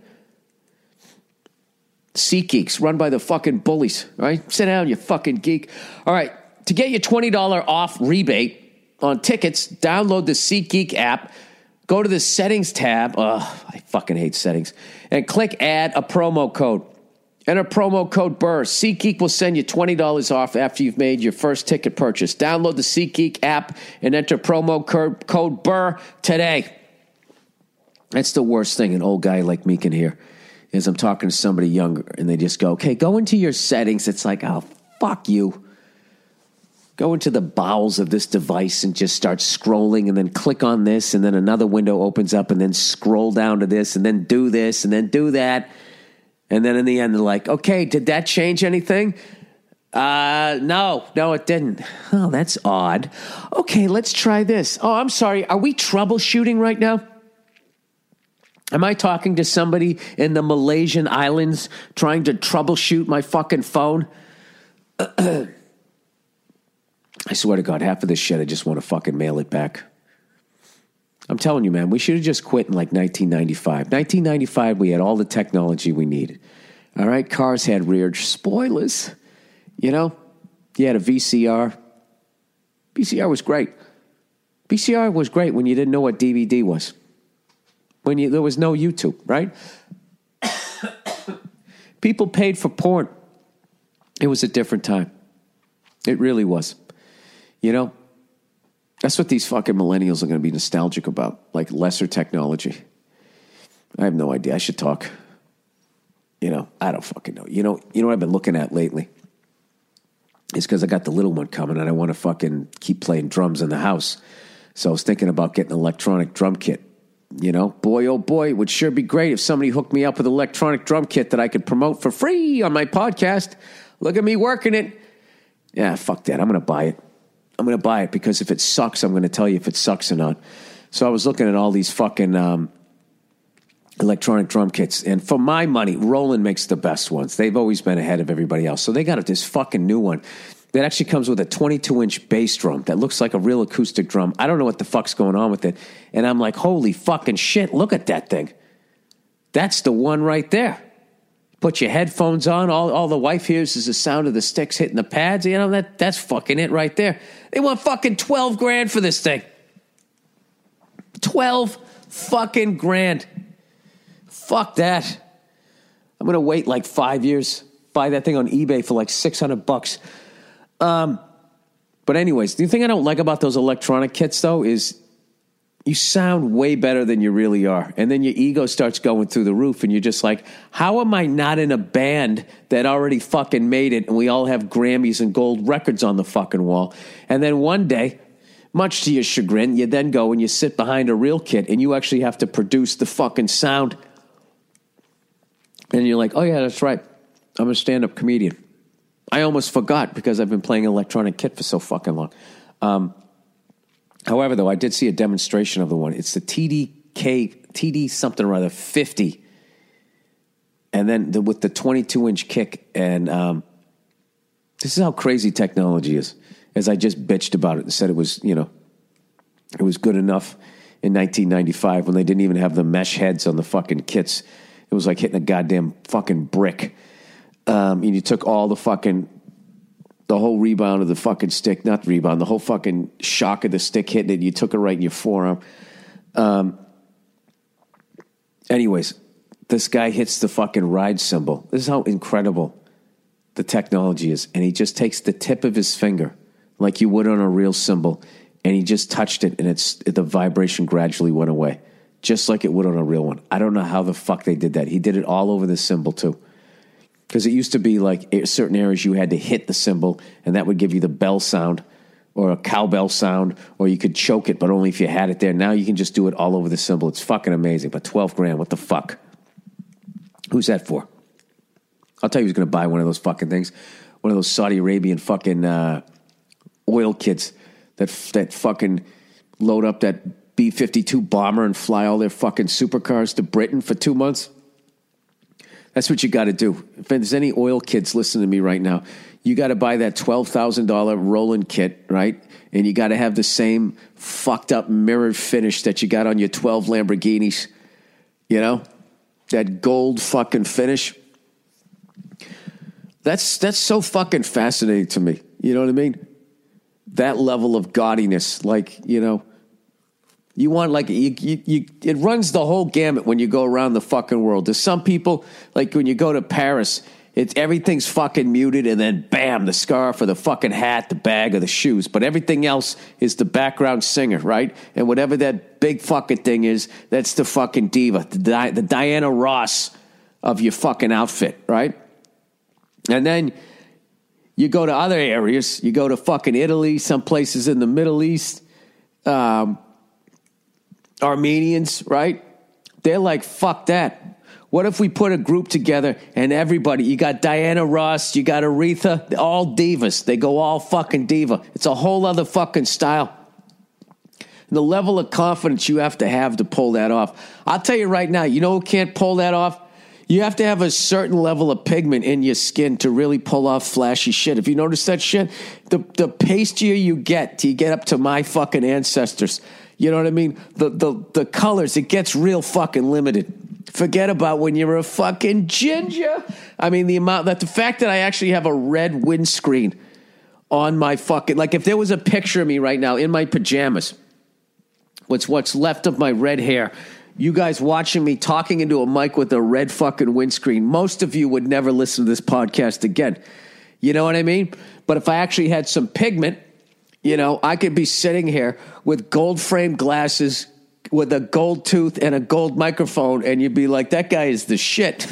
SeatGeeks, run by the fucking bullies. All right? Sit down, you fucking geek. All right. To get your $20 off rebate on tickets, download the SeatGeek app. Go to the settings tab. I fucking hate settings. And click add a promo code. Enter promo code BURR. SeatGeek will send you $20 off after you've made your first ticket purchase. Download the SeatGeek app and enter promo code BURR today. That's the worst thing an old guy like me can hear is I'm talking to somebody younger and they just go, okay, go into your settings. It's like, oh, fuck you. Go into the bowels of this device and just start scrolling and then click on this and then another window opens up and then scroll down to this and then do this and then do that. And then in the end, they're like, okay, did that change anything? No, it didn't. Oh, that's odd. Okay, let's try this. Oh, I'm sorry. Are we troubleshooting right now? Am I talking to somebody in the Malaysian islands trying to troubleshoot my fucking phone? I swear to God, half of this shit, I just want to fucking mail it back. I'm telling you, man, we should have just quit in like 1995. 1995, we had all the technology we needed. All right? Cars had rear spoilers. You had a VCR. VCR was great. VCR was great when you didn't know what DVD was. There was no YouTube, right? People paid for porn. It was a different time. It really was. That's what these fucking millennials are going to be nostalgic about, like lesser technology. I have no idea. I should talk. I don't fucking know. You know what I've been looking at lately? It's because I got the little one coming and I want to fucking keep playing drums in the house. So I was thinking about getting an electronic drum kit. Boy, oh boy, it would sure be great if somebody hooked me up with an electronic drum kit that I could promote for free on my podcast. Look at me working it. Yeah, fuck that. I'm going to buy it. I'm going to buy it because if it sucks, I'm going to tell you if it sucks or not. So I was looking at all these fucking electronic drum kits. And for my money, Roland makes the best ones. They've always been ahead of everybody else. So they got this fucking new one that actually comes with a 22-inch bass drum that looks like a real acoustic drum. I don't know what the fuck's going on with it. And I'm like, holy fucking shit, look at that thing. That's the one right there. Put your headphones on. All the wife hears is the sound of the sticks hitting the pads. That's fucking it right there. They want fucking $12,000 for this thing. 12 fucking grand. Fuck that. I'm going to wait like 5 years. Buy that thing on eBay for like $600. But anyways, the thing I don't like about those electronic kits though is you sound way better than you really are. And then your ego starts going through the roof and you're just like, how am I not in a band that already fucking made it and we all have Grammys and gold records on the fucking wall? And then one day, much to your chagrin, you then go and you sit behind a real kit and you actually have to produce the fucking sound. And you're like, oh yeah, that's right. I'm a stand-up comedian. I almost forgot because I've been playing electronic kit for so fucking long. However, though, I did see a demonstration of the one. It's the TD something or other 50. And then with the 22-inch kick. And this is how crazy technology is. As I just bitched about it and said it was, it was good enough in 1995 when they didn't even have the mesh heads on the fucking kits. It was like hitting a goddamn fucking brick. And you took all the whole rebound of the fucking stick, not rebound, the whole fucking shock of the stick hitting it, and you took it right in your forearm. Anyways, this guy hits the fucking ride cymbal. This is how incredible the technology is. And he just takes the tip of his finger, like you would on a real cymbal, and he just touched it, and the vibration gradually went away, just like it would on a real one. I don't know how the fuck they did that. He did it all over the cymbal, too. Because it used to be like certain areas you had to hit the cymbal, and that would give you the bell sound or a cowbell sound, or you could choke it, but only if you had it there. Now you can just do it all over the cymbal. It's fucking amazing. But $12,000, what the fuck? Who's that for? I'll tell you who's going to buy one of those fucking things. One of those Saudi Arabian fucking oil kids that fucking load up that B-52 bomber and fly all their fucking supercars to Britain for 2 months. That's what you got to do. If there's any oil kids listening to me right now, you got to buy that $12,000 Roland kit, right? And you got to have the same fucked up mirrored finish that you got on your 12 Lamborghinis. That gold fucking finish. That's so fucking fascinating to me. You know what I mean? That level of gaudiness, you want it runs the whole gamut when you go around the fucking world. There's some people, like when you go to Paris, everything's fucking muted, and then bam, the scarf or the fucking hat, the bag or the shoes. But everything else is the background singer, right? And whatever that big fucking thing is, that's the fucking diva, the Diana Ross of your fucking outfit, right? And then you go to other areas. You go to fucking Italy, some places in the Middle East, Armenians, right? They're like, fuck that. What if we put a group together and everybody, you got Diana Ross, you got Aretha, all divas. They go all fucking diva. It's a whole other fucking style. And the level of confidence you have to pull that off. I'll tell you right now, you know who can't pull that off? You have to have a certain level of pigment in your skin to really pull off flashy shit. If you notice that shit, the pastier you get up to my fucking ancestors. You know what I mean? The colors, it gets real fucking limited. Forget about when you're a fucking ginger. I mean, the fact that I actually have a red windscreen on my fucking, like if there was a picture of me right now in my pajamas, what's left of my red hair, you guys watching me talking into a mic with a red fucking windscreen, most of you would never listen to this podcast again. You know what I mean? But if I actually had some pigment, I could be sitting here with gold framed glasses, with a gold tooth and a gold microphone, and you'd be like, that guy is the shit.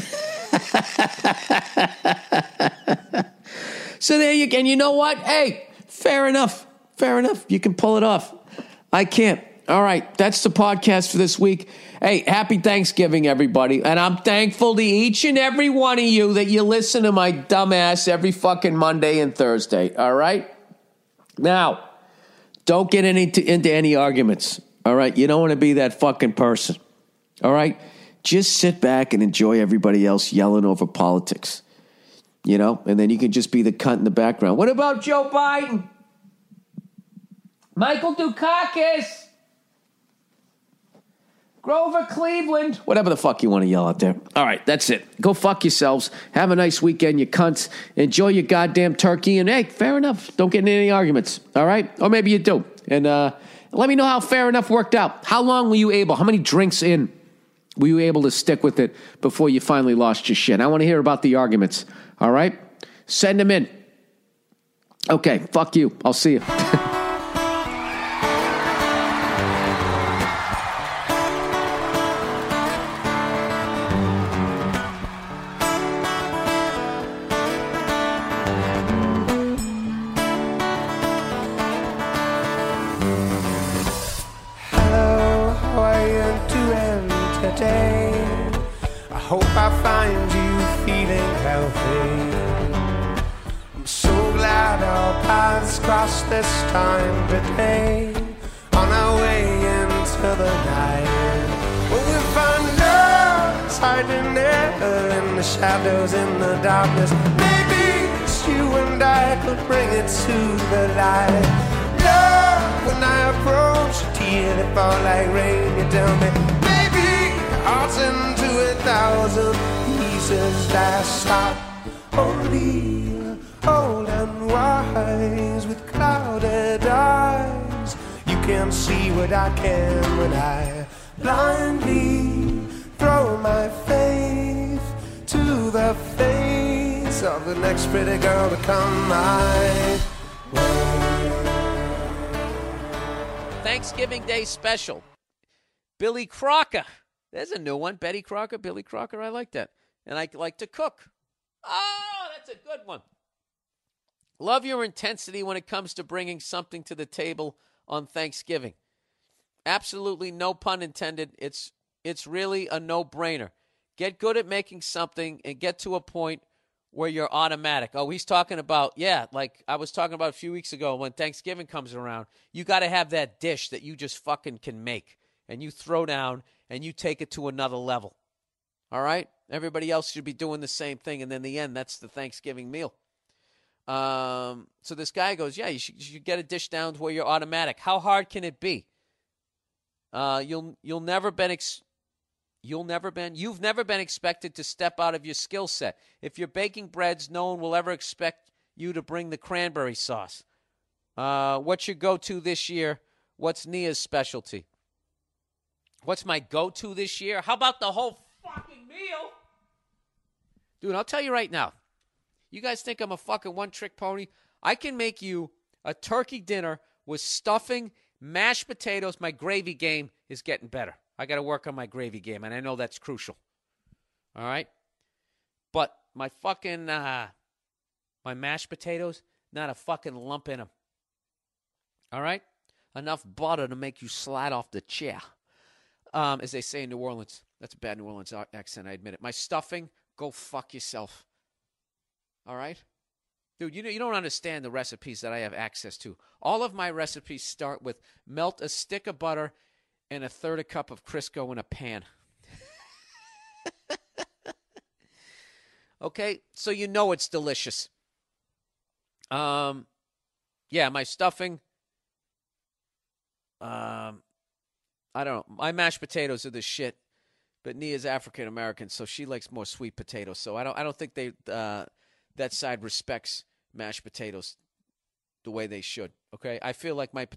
So there you go. And you know what? Hey, fair enough. You can pull it off. I can't. All right, that's the podcast for this week. Hey, happy Thanksgiving, everybody. And I'm thankful to each and every one of you that you listen to my dumb ass every fucking Monday and Thursday, all right? Now, don't get into any arguments, all right? You don't want to be that fucking person, all right? Just sit back and enjoy everybody else yelling over politics, And then you can just be the cunt in the background. What about Joe Biden? Michael Dukakis? Grover Cleveland, whatever the fuck you want to yell out there. All right, that's it. Go fuck yourselves. Have a nice weekend, you cunts. Enjoy your goddamn turkey. And, hey, fair enough. Don't get in any arguments, all right? Or maybe you do. And let me know how fair enough worked out. How long were you able? How many drinks in were you able to stick with it before you finally lost your shit? I want to hear about the arguments, all right? Send them in. Okay, fuck you. I'll see you. Hope I find you feeling healthy. I'm so glad our paths crossed this time today, on our way into the night. When we find love hiding there in the shadows, in the darkness, maybe it's you and I could bring it to the light. Love, when I approach, tears that fall like rain, you tell me, baby, hearts into 1,000 pieces that stop. Only old and wise with clouded eyes, you can see what I can when I blindly throw my faith to the face of the next pretty girl to come my way. Thanksgiving Day special. Billy Crocker. There's a new one. Betty Crocker, Billy Crocker. I like that. And I like to cook. Oh, that's a good one. Love your intensity when it comes to bringing something to the table on Thanksgiving. Absolutely no pun intended. It's really a no-brainer. Get good at making something and get to a point where you're automatic. Oh, he's talking about, like I was talking about a few weeks ago, when Thanksgiving comes around, you got to have that dish that you just fucking can make, and you throw down and you take it to another level. All right? Everybody else should be doing the same thing, and in the end, that's the Thanksgiving meal. So this guy goes, you should get a dish down to where you're automatic. How hard can it be? You've never been expected to step out of your skill set. If you're baking breads, no one will ever expect you to bring the cranberry sauce. What's your go-to this year? What's Nia's specialty? What's my go-to this year? How about the whole fucking meal? Dude, I'll tell you right now. You guys think I'm a fucking one-trick pony? I can make you a turkey dinner with stuffing, mashed potatoes. My gravy game is getting better. I got to work on my gravy game, and I know that's crucial. All right? But my fucking, my mashed potatoes, not a fucking lump in them. All right? Enough butter to make you slide off the chair, as they say in New Orleans. That's a bad New Orleans accent, I admit it. My stuffing, go fuck yourself. All right? Dude, you don't understand the recipes that I have access to. All of my recipes start with melt a stick of butter and 1/3 cup of Crisco in a pan. Okay? So you know it's delicious. My stuffing. I don't know. My mashed potatoes are the shit. But Nia's African American, so she likes more sweet potatoes. So I don't think they that side respects mashed potatoes the way they should. Okay? I feel like my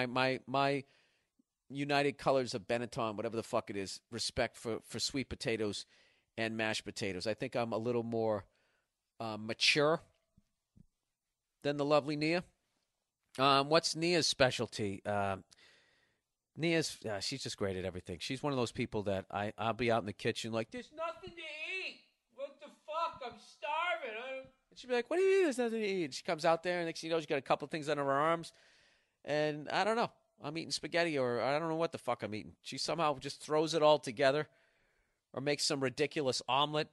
United Colors of Benetton, whatever the fuck it is, respect for sweet potatoes and mashed potatoes. I think I'm a little more mature than the lovely Nia. What's Nia's specialty? Nia's, she's just great at everything. She's one of those people that I'll be out in the kitchen like, there's nothing to eat. What the fuck? I'm starving. And she'll be like, what do you mean there's nothing to eat? And she comes out there, and next thing you know, she's got a couple things under her arms. And I don't know. I'm eating spaghetti, or I don't know what the fuck I'm eating. She somehow just throws it all together or makes some ridiculous omelet.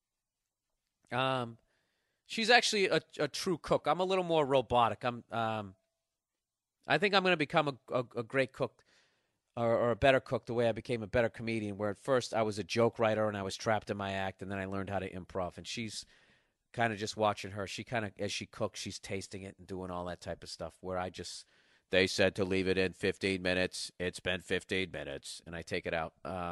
She's actually a true cook. I'm a little more robotic. I think I'm going to become a great cook or a better cook the way I became a better comedian, where at first I was a joke writer and I was trapped in my act, and then I learned how to improv. And she's kind of just watching her. She kind of, as she cooks, she's tasting it and doing all that type of stuff, where they said to leave it in 15 minutes. It's been 15 minutes, and I take it out.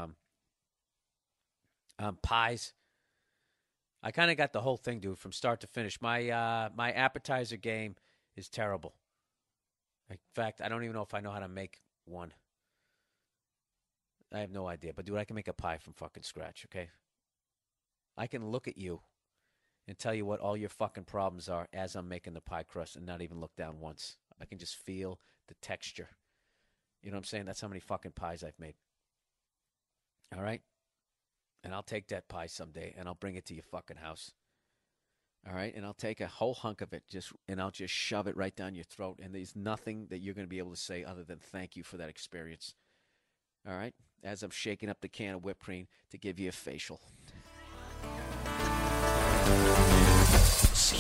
Pies. I kind of got the whole thing, dude, from start to finish. My appetizer game is terrible. In fact, I don't even know if I know how to make one. I have no idea. But, dude, I can make a pie from fucking scratch, okay? I can look at you and tell you what all your fucking problems are as I'm making the pie crust and not even look down once. I can just feel the texture. You know what I'm saying? That's how many fucking pies I've made. All right? And I'll take that pie someday, and I'll bring it to your fucking house. All right? And I'll take a whole hunk of it, and I'll just shove it right down your throat, and there's nothing that you're going to be able to say other than thank you for that experience. All right? As I'm shaking up the can of whipped cream to give you a facial.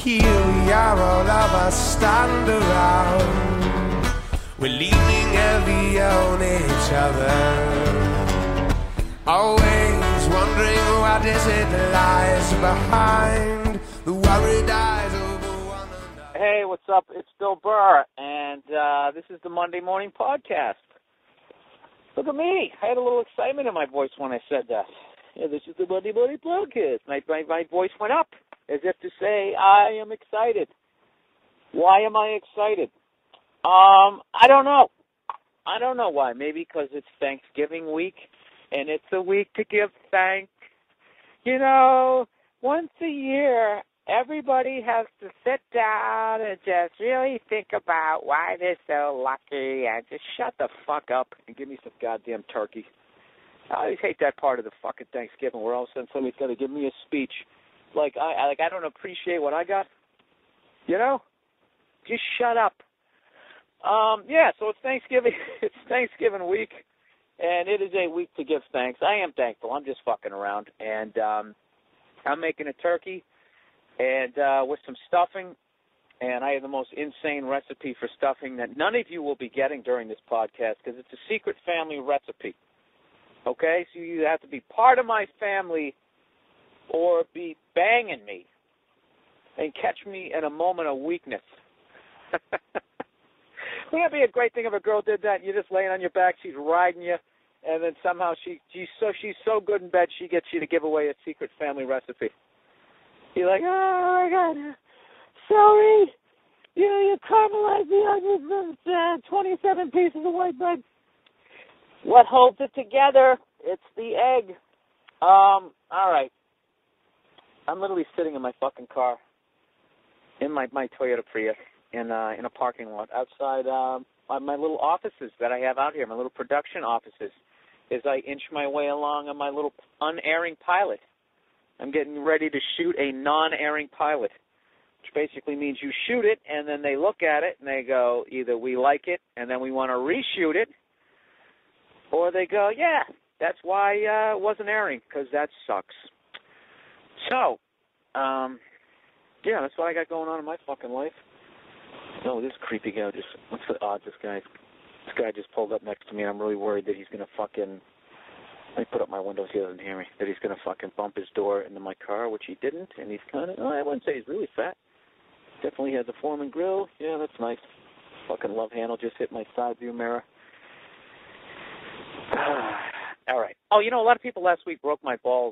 here we are, all of us stand around. We're leaning heavy on each other, always wondering what is it that lies behind the worried eyes over one another. Hey, what's up? It's Bill Burr, and this is the Monday Morning Podcast. Look at me. I had a little excitement in my voice when I said that. Yeah, this is the Monday Morning Podcast. My voice went up as if to say, I am excited. Why am I excited? I don't know. I don't know why. Maybe because it's Thanksgiving week, and it's a week to give thanks. You know, once a year, everybody has to sit down and just really think about why they're so lucky and just shut the fuck up and give me some goddamn turkey. I always hate that part of the fucking Thanksgiving where all of a sudden somebody's got to give me a speech. Like I don't appreciate what I got. You know? Just shut up. Yeah, so it's Thanksgiving. It's Thanksgiving week, and it is a week to give thanks. I am thankful. I'm just fucking around, and I'm making a turkey and with some stuffing, and I have the most insane recipe for stuffing that none of you will be getting during this podcast because it's a secret family recipe. Okay, so you have to be part of my family or be banging me and catch me in a moment of weakness. Wouldn't it be a great thing if a girl did that? You're just laying on your back, she's riding you, and then somehow she's so good in bed she gets you to give away a secret family recipe. You're like, oh my God, sorry, you caramelized the onions, 27 pieces of white bread. What holds it together? It's the egg. All right. I'm literally sitting in my fucking car, in my Toyota Prius, in a parking lot outside my little offices that I have out here, my little production offices, as I inch my way along on my little unairing pilot. I'm getting ready to shoot a non-airing pilot, which basically means you shoot it, and then they look at it, and they go, either we like it, and then we want to reshoot it, or they go, yeah, that's why it wasn't airing, because that sucks. So, yeah, that's what I got going on in my fucking life. No, this creepy guy what's the odds this guy just pulled up next to me, and I'm really worried that he's going to fucking, let me put up my windows so he doesn't hear me, that he's going to fucking bump his door into my car, which he didn't, and he's kind of, I wouldn't say he's really fat. Definitely has a Foreman grill. Yeah, that's nice. Fucking love handle just hit my side view mirror. All right. Oh, you know, a lot of people last week broke my balls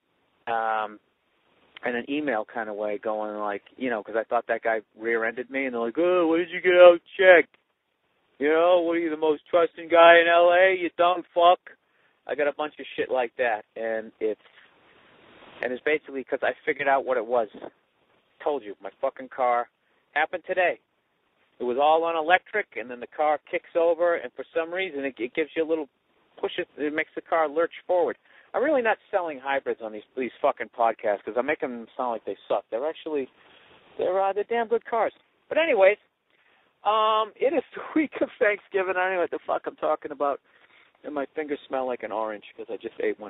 in an email kind of way, going like, you know, because I thought that guy rear-ended me, and they're like, oh, why did you get out checked? You know, what are you, the most trusting guy in L.A., you dumb fuck? I got a bunch of shit like that, and it's basically because I figured out what it was. Told you, my fucking car happened today. It was all on electric, and then the car kicks over, and for some reason it gives you a little push. It makes the car lurch forward. I'm really not selling hybrids on these fucking podcasts because I'm making them sound like they suck. They're damn good cars. But anyways, it is the week of Thanksgiving. I don't know what the fuck I'm talking about, and my fingers smell like an orange because I just ate one.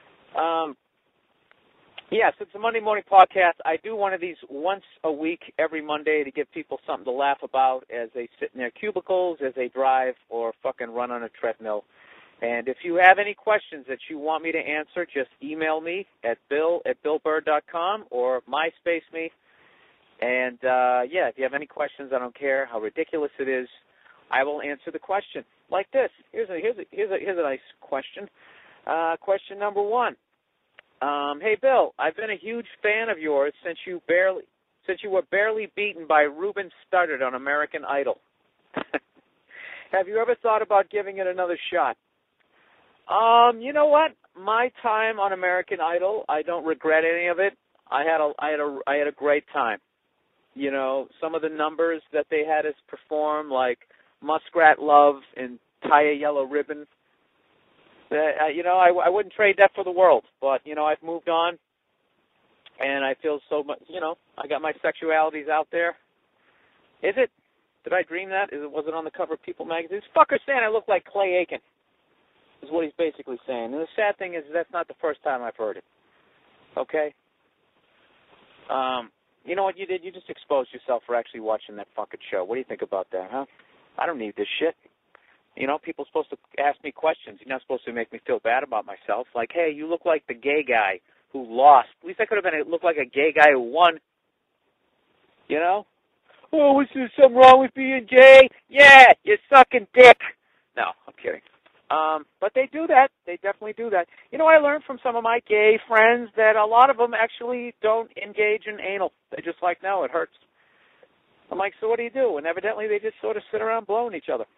Yes, it's a Monday Morning Podcast. I do one of these once a week, every Monday, to give people something to laugh about as they sit in their cubicles, as they drive, or fucking run on a treadmill. And if you have any questions that you want me to answer, just email me at bill@billburr.com or MySpace me. And, yeah, if you have any questions, I don't care how ridiculous it is, I will answer the question like this. Here's a nice question. Question number one. Hey, Bill, I've been a huge fan of yours since you were barely beaten by Ruben Studdard on American Idol. Have you ever thought about giving it another shot? You know what? My time on American Idol, I don't regret any of it. I had a great time. You know, some of the numbers that they had us perform, like Muskrat Love and Tie a Yellow Ribbon, you know, I wouldn't trade that for the world. But, you know, I've moved on, and I feel so much, you know, I got my sexualities out there. Is it? Did I dream that? Was it on the cover of People magazine? This fucker's saying I look like Clay Aiken, is what he's basically saying. And the sad thing is that's not the first time I've heard it. Okay? You know what you did? You just exposed yourself for actually watching that fucking show. What do you think about that, huh? I don't need this shit. You know, people are supposed to ask me questions. You're not supposed to make me feel bad about myself. Like, hey, you look like the gay guy who lost. At least I could have been look like a gay guy who won. You know? Oh, is there something wrong with being gay? Yeah, you're sucking dick. No, I'm kidding. But they do that. They definitely do that. You know, I learned from some of my gay friends that a lot of them actually don't engage in anal. They just like, no, it hurts. I'm like, so what do you do? And evidently they just sort of sit around blowing each other.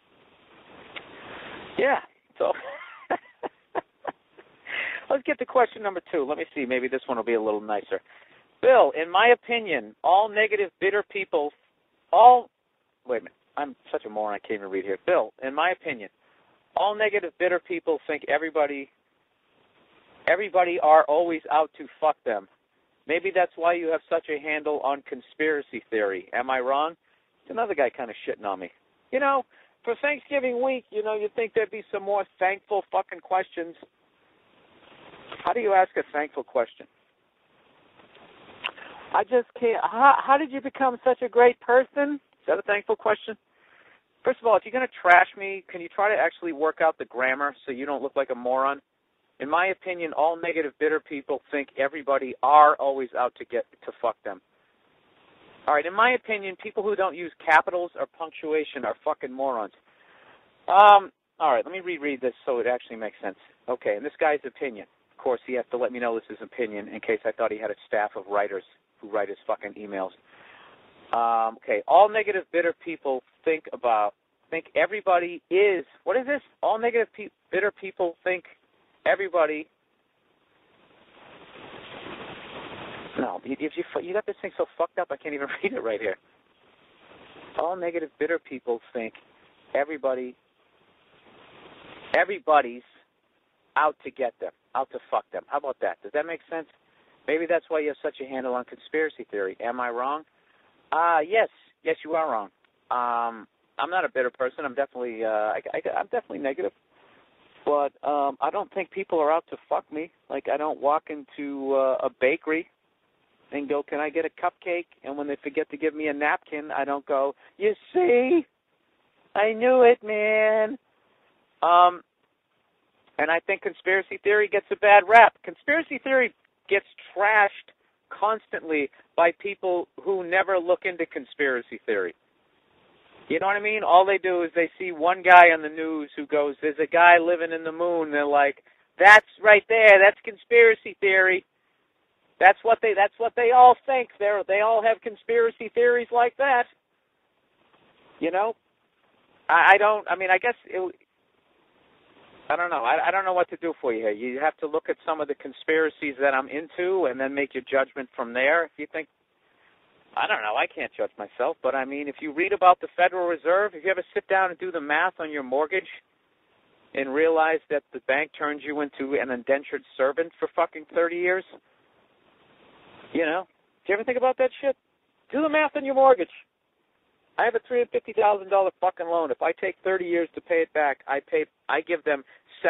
Yeah, so let's get to question number 2. Let me see. Maybe this one will be a little nicer. Bill, in my opinion, all negative, bitter people, wait a minute. I'm such a moron. I can't even read here. Bill, in my opinion, all negative, bitter people think everybody are always out to fuck them. Maybe that's why you have such a handle on conspiracy theory. Am I wrong? It's another guy kind of shitting on me. You know, for Thanksgiving week, you know, you'd think thered be some more thankful fucking questions. How do you ask a thankful question? I just can't. How did you become such a great person? Is that a thankful question? First of all, if you're going to trash me, can you try to actually work out the grammar so you don't look like a moron? In my opinion, all negative, bitter people think everybody are always out to fuck them. All right, in my opinion, people who don't use capitals or punctuation are fucking morons. All right, let me reread this so it actually makes sense. Okay, in this guy's opinion, of course, he has to let me know this is his opinion in case I thought he had a staff of writers who write his fucking emails. Okay, all negative, bitter people think everybody is, what is this? All negative, bitter people think everybody, no, you got this thing so fucked up I can't even read it right here. All negative, bitter people think everybody's out to get them, out to fuck them. How about that? Does that make sense? Maybe that's why you have such a handle on conspiracy theory. Am I wrong? Yes, you are wrong. I'm not a bitter person. I'm definitely, I'm definitely negative. But I don't think people are out to fuck me. Like, I don't walk into a bakery and go, can I get a cupcake? And when they forget to give me a napkin, I don't go, you see, I knew it, man. And I think conspiracy theory gets a bad rap. Conspiracy theory gets trashed constantly by people who never look into conspiracy theory. You know what I mean? All they do is they see one guy on the news who goes, there's a guy living in the moon. They're like, that's right there. That's conspiracy theory. That's what they all think. They all have conspiracy theories like that. You know? I don't know. I don't know what to do for you here. You have to look at some of the conspiracies that I'm into and then make your judgment from there. If you think, I don't know, I can't judge myself, but I mean, if you read about the Federal Reserve, if you ever sit down and do the math on your mortgage and realize that the bank turns you into an indentured servant for fucking 30 years, you know, do you ever think about that shit? Do the math on your mortgage. I have a $350,000 fucking loan. If I take 30 years to pay it back, I give them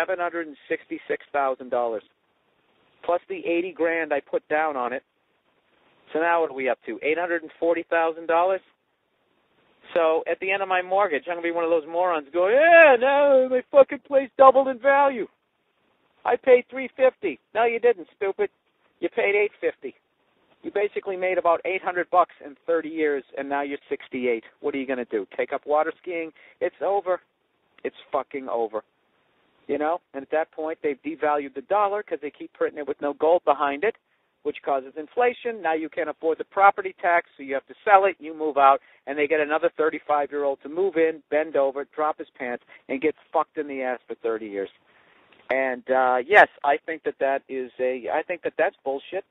$766,000 plus the $80,000 I put down on it. So now what are we up to? $840,000. So at the end of my mortgage, I'm gonna be one of those morons going, yeah, no, my fucking place doubled in value. I paid $350. No, you didn't, stupid. You paid $850. You basically made about $800 in 30 years, and now you're 68. What are you going to do? Take up water skiing? It's over. It's fucking over. You know? And at that point, they've devalued the dollar because they keep printing it with no gold behind it, which causes inflation. Now you can't afford the property tax, so you have to sell it, you move out, and they get another 35-year-old to move in, bend over, drop his pants, and get fucked in the ass for 30 years. And, yes, I think that's bullshit.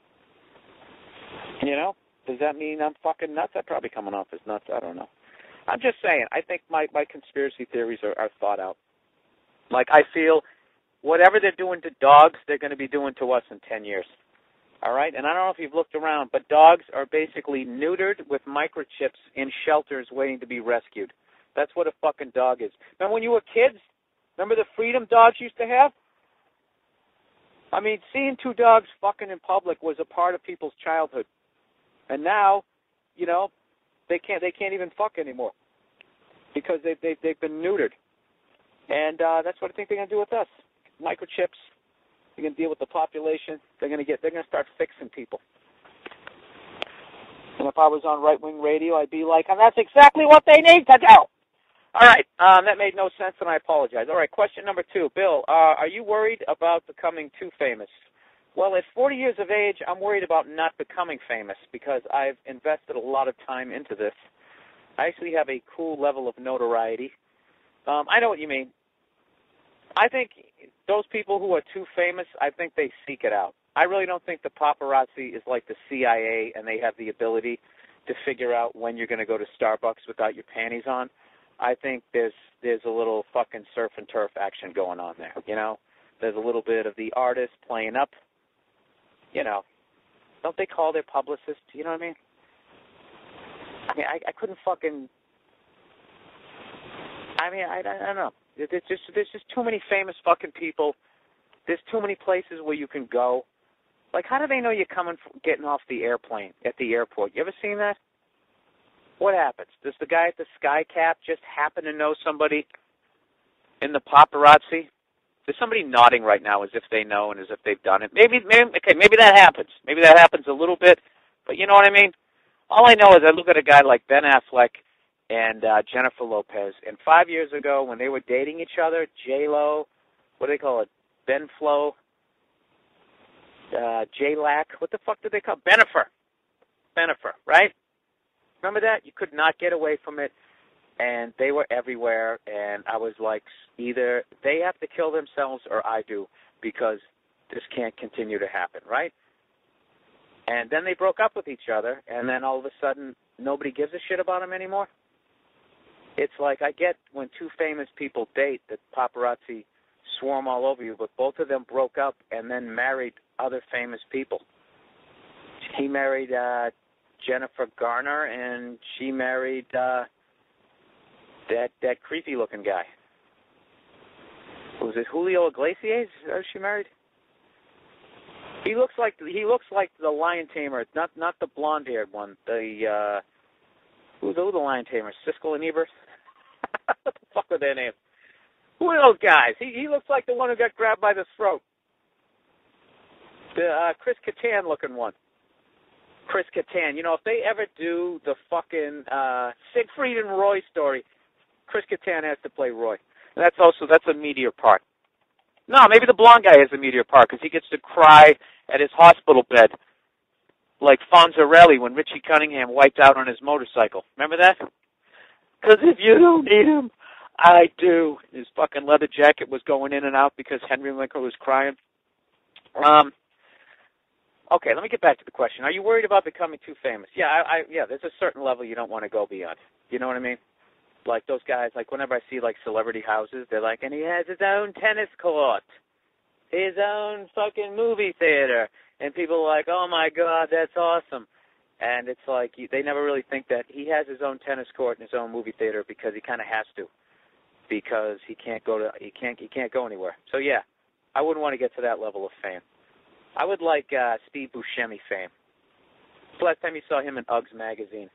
You know, does that mean I'm fucking nuts? I'm probably coming off as nuts. I don't know. I'm just saying, I think my conspiracy theories are thought out. Like, I feel whatever they're doing to dogs, they're going to be doing to us in 10 years. All right? And I don't know if you've looked around, but dogs are basically neutered with microchips in shelters waiting to be rescued. That's what a fucking dog is. Remember when you were kids? Remember the freedom dogs used to have? I mean, seeing two dogs fucking in public was a part of people's childhood. And now, they can't even fuck anymore because they've been neutered. And that's what I think they're going to do with us. Microchips. They're going to deal with the population. They're going to start fixing people. And if I was on right-wing radio, I'd be like, and that's exactly what they need to do. All right. That made no sense, and I apologize. All right, question number 2. Bill, are you worried about becoming too famous? Well, at 40 years of age, I'm worried about not becoming famous because I've invested a lot of time into this. I actually have a cool level of notoriety. I know what you mean. I think those people who are too famous, I think they seek it out. I really don't think the paparazzi is like the CIA and they have the ability to figure out when you're going to go to Starbucks without your panties on. I think there's a little fucking surf and turf action going on there, There's a little bit of the artist playing up, Don't they call their publicist, you know what I mean? I couldn't fucking... I don't know. There's just too many famous fucking people. There's too many places where you can go. Like, how do they know you're getting off the airplane at the airport? You ever seen that? What happens? Does the guy at the sky cap just happen to know somebody in the paparazzi? There's somebody nodding right now as if they know and as if they've done it. Maybe that happens. Maybe that happens a little bit, but you know what I mean? All I know is I look at a guy like Ben Affleck and Jennifer Lopez, and 5 years ago when they were dating each other, J-Lo, what do they call it? Ben Flo, J-Lac, what the fuck did they call it? Benifer, right? Remember that? You could not get away from it, and they were everywhere, and I was like, either they have to kill themselves or I do, because this can't continue to happen, right? And then they broke up with each other, and then all of a sudden, nobody gives a shit about them anymore. It's like, I get when two famous people date that paparazzi swarm all over you, but both of them broke up and then married other famous people. He married Jennifer Garner, and she married that creepy-looking guy. Was it Julio Iglesias? She married? He looks like the lion tamer, not the blonde-haired one. Who's the lion tamer? Siskel and Ebert? What the fuck are their names? Who are those guys? He looks like the one who got grabbed by the throat. The Chris Kattan-looking one. Chris Kattan. If they ever do the fucking Siegfried and Roy story, Chris Kattan has to play Roy. And that's a meteor part. No, maybe the blonde guy has a meteor part because he gets to cry at his hospital bed like Fonzarelli when Richie Cunningham wiped out on his motorcycle. Remember that? Because if you don't need him, I do. His fucking leather jacket was going in and out because Henry Winkler was crying. Okay, let me get back to the question. Are you worried about becoming too famous? Yeah, yeah. There's a certain level you don't want to go beyond. You know what I mean? Like those guys, like whenever I see like celebrity houses, they're like, and he has his own tennis court, his own fucking movie theater, and people are like, oh my God, that's awesome. And it's like they never really think that he has his own tennis court and his own movie theater because he kind of has to, because he can't go anywhere. So yeah, I wouldn't want to get to that level of fame. I would like Steve Buscemi fame. The last time you saw him in Us magazine.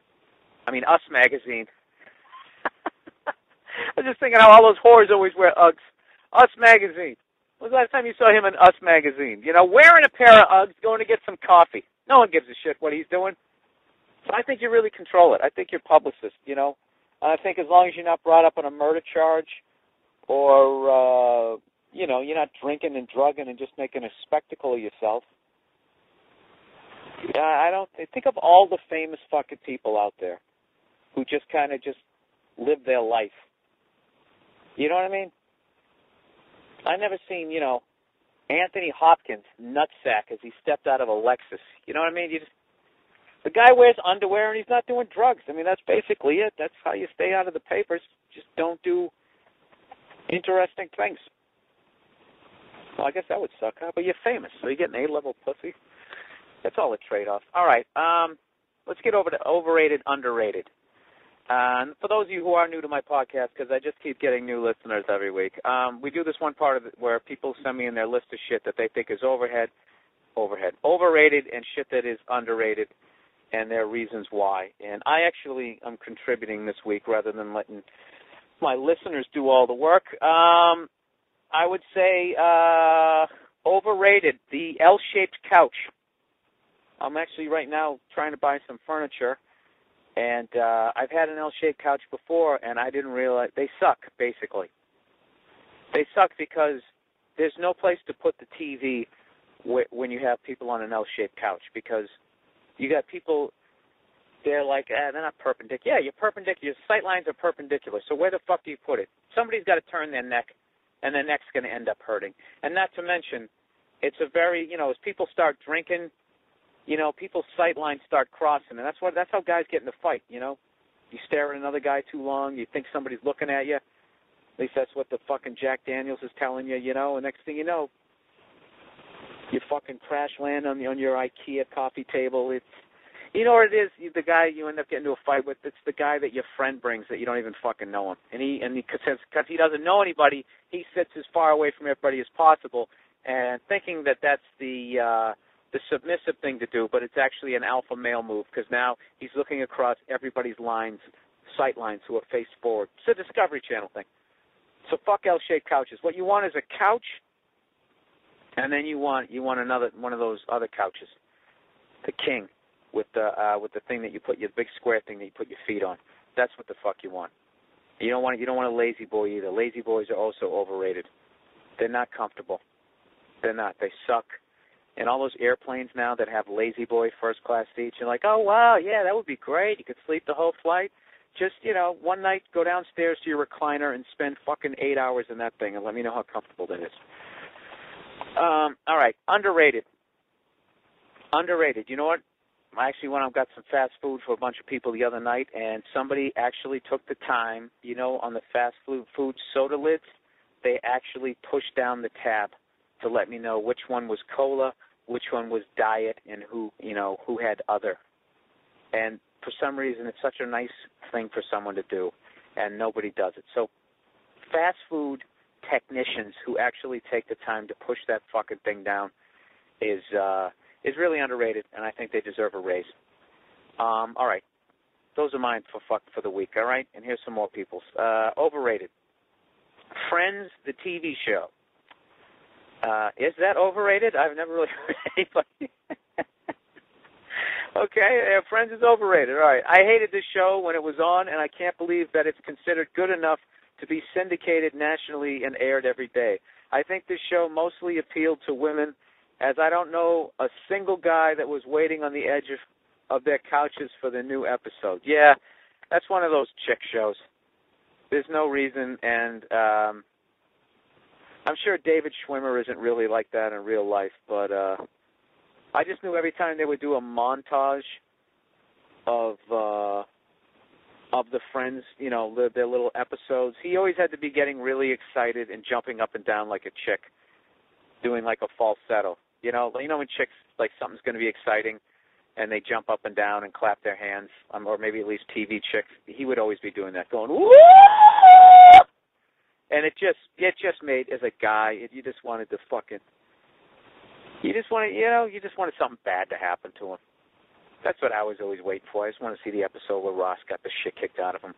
I was just thinking how all those whores always wear Uggs. Us magazine. When was the last time you saw him in Us magazine? Wearing a pair of Uggs, going to get some coffee. No one gives a shit what he's doing. So I think you really control it. I think you're publicist, I think as long as you're not brought up on a murder charge or, you're not drinking and drugging and just making a spectacle of yourself. Think of all the famous fucking people out there who just kind of just live their life. You know what I mean? I never seen, Anthony Hopkins nutsack as he stepped out of a Lexus. You know what I mean? The guy wears underwear and he's not doing drugs. That's basically it. That's how you stay out of the papers. Just don't do interesting things. Well, I guess that would suck, huh? But you're famous, so you get an A-level pussy. That's all a trade-off. All right, let's get over to overrated, underrated. And for those of you who are new to my podcast, because I just keep getting new listeners every week, we do this one part of it where people send me in their list of shit that they think is overrated, and shit that is underrated. and there are reasons why. And I actually am contributing this week rather than letting my listeners do all the work. I would say overrated, the L-shaped couch. I'm actually right now trying to buy some furniture, and I've had an L-shaped couch before, and I didn't realize they suck, basically. They suck because there's no place to put the TV when you have people on an L-shaped couch, because you got people, they're like, they're not perpendicular. Yeah, you're perpendicular. Your sight lines are perpendicular, so where the fuck do you put it? Somebody's got to turn their neck, and their neck's going to end up hurting. And not to mention, it's a very, as people start drinking, people's sight lines start crossing, and that's how guys get in the fight, You stare at another guy too long, you think somebody's looking at you. At least that's what the fucking Jack Daniels is telling you, and next thing you know, you fucking crash land on your IKEA coffee table. It's, what it is, the guy you end up getting into a fight with, it's the guy that your friend brings that you don't even fucking know him. And because he doesn't know anybody, he sits as far away from everybody as possible, and thinking that that's the submissive thing to do, but it's actually an alpha male move, because now he's looking across everybody's sight lines who are face forward. It's a Discovery Channel thing. So fuck L-shaped couches. What you want is a couch, and then you want another one of those other couches, the king, with the thing that you put your big square thing that you put your feet on. That's what the fuck you want. You don't want a lazy boy either. Lazy boys are also overrated. They're not comfortable. They're not. They suck. And all those airplanes now that have lazy boy first class seats, you're like, oh wow, yeah, that would be great. You could sleep the whole flight. Just, one night, go downstairs to your recliner and spend fucking 8 hours in that thing and let me know how comfortable that is. All right, underrated. Underrated. You know what? I actually went out and got some fast food for a bunch of people the other night, and somebody actually took the time, on the fast food soda lids, they actually pushed down the tab to let me know which one was cola, which one was diet, and who had other. And for some reason, it's such a nice thing for someone to do, and nobody does it. So fast food technicians who actually take the time to push that fucking thing down is really underrated, and I think they deserve a raise. All right. Those are mine for the week, all right? And here's some more people's. Overrated. Friends, the TV show. Is that overrated? I've never really heard anybody. Okay, Friends is overrated. All right. I hated this show when it was on, and I can't believe that it's considered good enough to be syndicated nationally and aired every day. I think this show mostly appealed to women, as I don't know a single guy that was waiting on the edge of their couches for the new episode. Yeah, that's one of those chick shows. There's no reason, and I'm sure David Schwimmer isn't really like that in real life, but I just knew every time they would do a montage of the Friends, their little episodes, he always had to be getting really excited and jumping up and down like a chick, doing like a falsetto. When chicks, like something's going to be exciting, and they jump up and down and clap their hands, or maybe at least TV chicks, he would always be doing that, going, woo! And it just made, as a guy, you just wanted to fucking, you just wanted something bad to happen to him. That's what I was always waiting for. I just wanted to see the episode where Ross got the shit kicked out of him.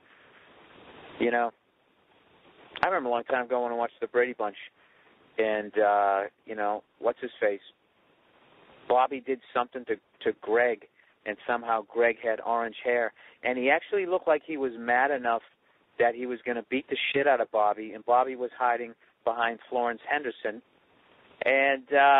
I remember a long time ago when I watched the Brady Bunch, and, what's his face? Bobby did something to Greg, and somehow Greg had orange hair, and he actually looked like he was mad enough that he was going to beat the shit out of Bobby, and Bobby was hiding behind Florence Henderson. And,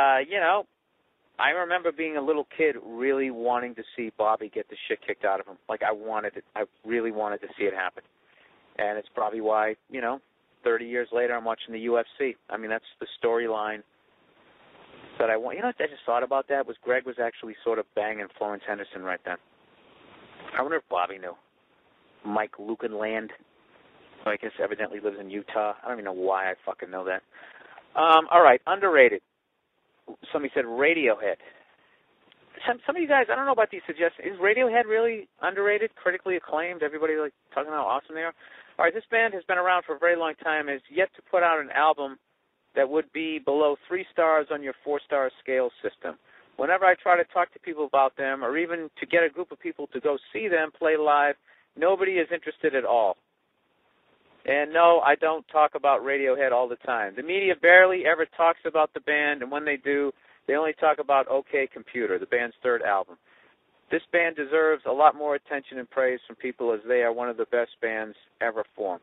I remember being a little kid really wanting to see Bobby get the shit kicked out of him. Like, I really wanted to see it happen. And it's probably why, 30 years later I'm watching the UFC. I mean, that's the storyline that I want. I just thought about that, was Greg was actually sort of banging Florence Henderson right then. I wonder if Bobby knew. Mike Lukenland, who I guess evidently lives in Utah. I don't even know why I fucking know that. All right, underrated. Somebody said Radiohead. Some of you guys, I don't know about these suggestions. Is Radiohead really underrated, critically acclaimed? Everybody like talking about how awesome they are? All right, this band has been around for a very long time, has yet to put out an album that would be below 3 stars on your 4-star scale system. whenever I try to talk to people about them or even to get a group of people to go see them play live, nobody is interested at all. And no, I don't talk about Radiohead all the time. The media barely ever talks about the band, and when they do, they only talk about OK Computer, the band's third album. This band deserves a lot more attention and praise from people as they are one of the best bands ever formed.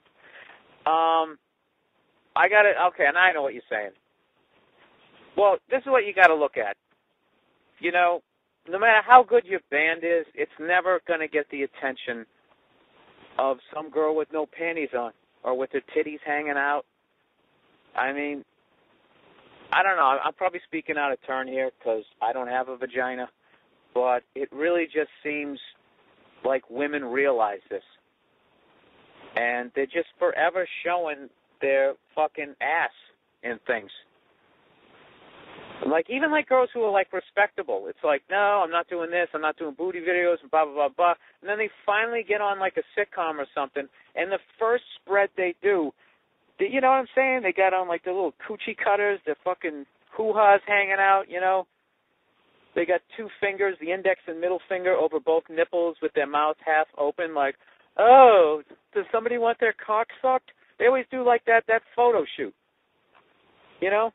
I got it. Okay, and I know what you're saying. Well, this is what you got to look at. You know, no matter how good your band is, it's never going to get the attention of some girl with no panties on or with her titties hanging out. I mean, I don't know. I'm probably speaking out of turn here because I don't have a vagina, but it really just seems like women realize this. And they're just forever showing their fucking ass in things. Like, even like girls who are like respectable. It's like, no, I'm not doing this, I'm not doing booty videos, and blah, blah, blah, blah. And then they finally get on like a sitcom or something, and the first spread they do, you know what I'm saying? They got on like the little coochie cutters, their fucking hoo-ha's hanging out, you know? They got two fingers, the index and middle finger, over both nipples with their mouth half open, like, oh, does somebody want their cock sucked? They always do like that photo shoot, you know?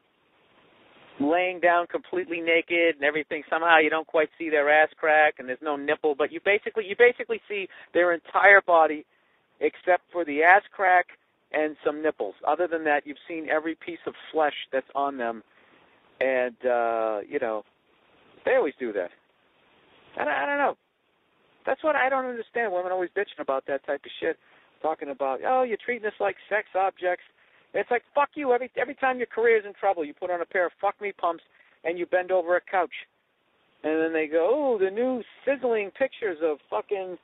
Laying down completely naked and everything. Somehow you don't quite see their ass crack and there's no nipple, but you basically see their entire body except for the ass crack and some nipples. Other than that, you've seen every piece of flesh that's on them, and you know, they always do that. And I don't know. That's what I don't understand. Women always bitching about that type of shit, talking about, oh, you're treating us like sex objects. It's like, fuck you. Every time your career is in trouble, you put on a pair of fuck me pumps and you bend over a couch. And then they go, oh, the new sizzling pictures of fucking,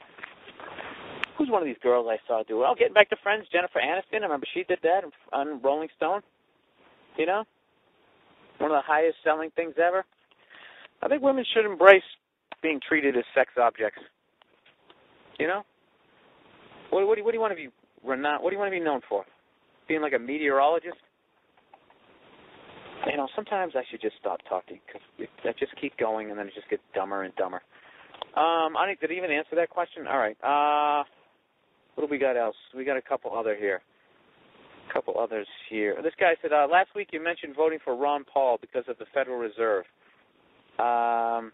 who's one of these girls I saw do it? Oh, Getting Back to Friends, Jennifer Aniston. I remember she did that on Rolling Stone. You know? One of the highest selling things ever. I think women should embrace being treated as sex objects. You know? What do you want to be renowned? What do you want to be known for? Being like a meteorologist? You know, sometimes I should just stop talking because I just keep going and then it just gets dumber and dumber. Did I even answer that question? All right. What do we got else? We got a couple others here. This guy said, last week you mentioned voting for Ron Paul because of the Federal Reserve. No,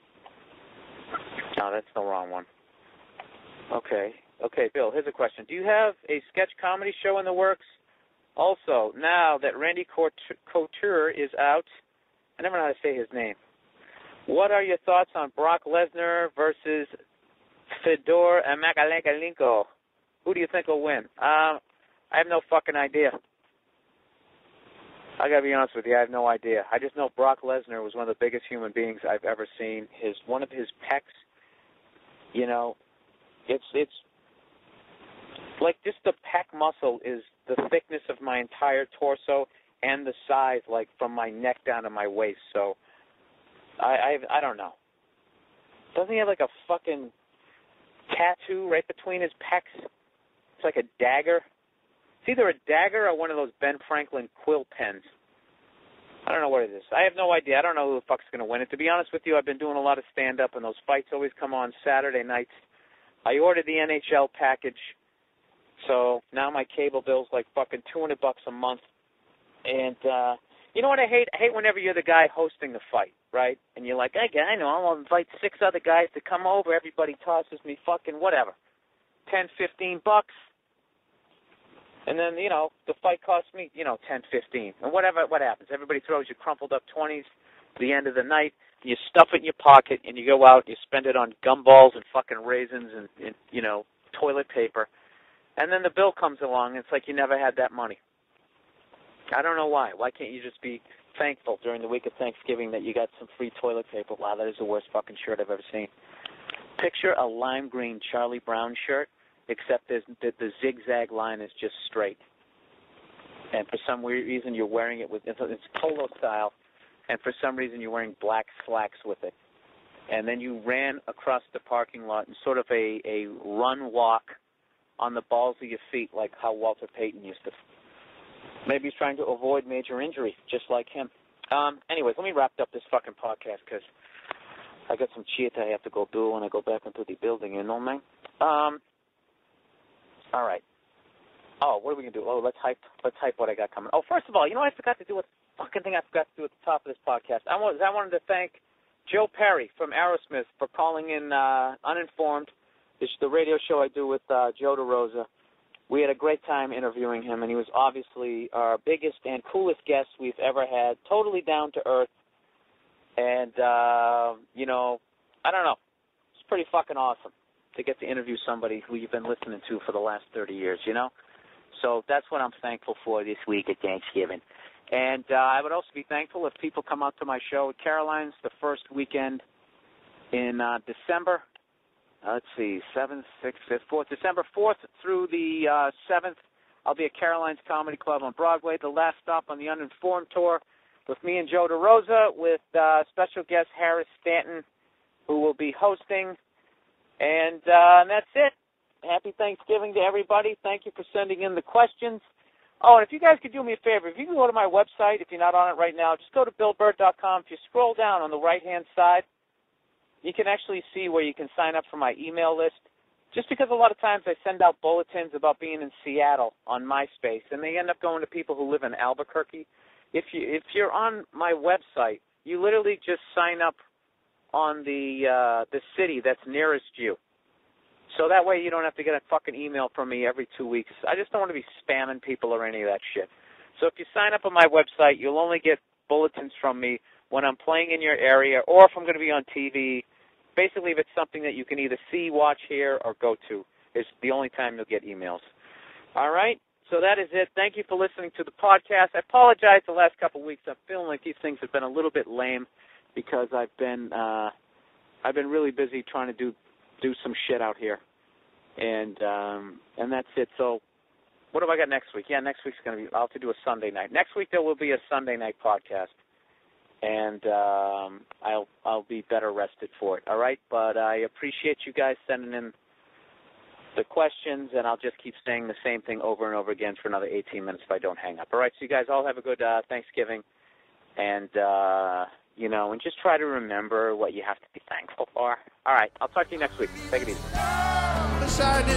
that's the wrong one. Okay, Bill, here's a question. Do you have a sketch comedy show in the works? Also, now that Randy Couture is out, I never know how to say his name. What are your thoughts on Brock Lesnar versus Fedor Emelianenko? Who do you think will win? I have no fucking idea. I gotta be honest with you, I have no idea. I just know Brock Lesnar was one of the biggest human beings I've ever seen. One of his pecs, you know, it's like just the pec muscle is the thickness of my entire torso and the size, like from my neck down to my waist. So I don't know. Doesn't he have like a fucking tattoo right between his pecs? It's like a dagger. It's either a dagger or one of those Ben Franklin quill pens. I don't know what it is. I have no idea. I don't know who the fuck's going to win it. To be honest with you, I've been doing a lot of stand-up, and those fights always come on Saturday nights. I ordered the NHL package, so now my cable bill's like fucking $200 a month. And you know what I hate? I hate whenever you're the guy hosting the fight, right? And you're like, hey, I know, I'll invite 6 other guys to come over. Everybody tosses me fucking whatever, $10, $15. And then, you know, the fight costs me, you know, $10, $15. And what happens? Everybody throws you crumpled up 20s at the end of the night. You stuff it in your pocket, and you go out, you spend it on gumballs and fucking raisins and you know, toilet paper. And then the bill comes along, and it's like you never had that money. I don't know why. Why can't you just be thankful during the week of Thanksgiving that you got some free toilet paper? Wow, that is the worst fucking shirt I've ever seen. Picture a lime green Charlie Brown shirt, except the zigzag line is just straight. And for some weird reason, you're wearing it it's polo style, and for some reason you're wearing black slacks with it. And then you ran across the parking lot in sort of a run-walk on the balls of your feet like how Walter Payton used to. Maybe he's trying to avoid major injury, just like him. Anyways, let me wrap up this fucking podcast because I got some shit I have to go do when I go back into the building, you know, man? All right. Oh, what are we going to do? Oh, let's hype what I got coming. Oh, first of all, you know what I forgot to do? What fucking thing I forgot to do at the top of this podcast? I wanted to thank Joe Perry from Aerosmith for calling in Uninformed. This is the radio show I do with Joe DeRosa. We had a great time interviewing him, and he was obviously our biggest and coolest guest we've ever had, totally down to earth. And, you know, I don't know. It's pretty fucking awesome to get to interview somebody who you've been listening to for the last 30 years, you know? So that's what I'm thankful for this week at Thanksgiving. And I would also be thankful if people come out to my show at Caroline's the first weekend in December. Let's see, 7th, 6th, 5th, 4th. December 4th through the 7th, I'll be at Caroline's Comedy Club on Broadway, the last stop on the Uninformed Tour, with me and Joe DeRosa, with special guest Harris Stanton, who will be hosting. And that's it. Happy Thanksgiving to everybody. Thank you for sending in the questions. Oh, and if you guys could do me a favor, if you can go to my website, if you're not on it right now, just go to BillBurtt.com. If you scroll down on the right-hand side, you can actually see where you can sign up for my email list. Just because a lot of times I send out bulletins about being in Seattle on MySpace, and they end up going to people who live in Albuquerque. If you're on my website, you literally just sign up on the city that's nearest you. So that way you don't have to get a fucking email from me every 2 weeks. I just don't want to be spamming people or any of that shit. So if you sign up on my website, you'll only get bulletins from me when I'm playing in your area or if I'm going to be on TV. Basically, if it's something that you can either see, watch, hear, or go to, is the only time you'll get emails. All right? So that is it. Thank you for listening to the podcast. I apologize the last couple of weeks. I'm feeling like these things have been a little bit lame because I've been really busy trying to do some shit out here. And that's it. So what have I got next week? Yeah, next week's going to be, I'll have to do a Sunday night. Next week there will be a Sunday night podcast. And I'll be better rested for it, all right? But I appreciate you guys sending in the questions, and I'll just keep saying the same thing over and over again for another 18 minutes if I don't hang up. All right, so you guys all have a good Thanksgiving, and, you know, and just try to remember what you have to be thankful for. All right, I'll talk to you next week. Take it easy. Inside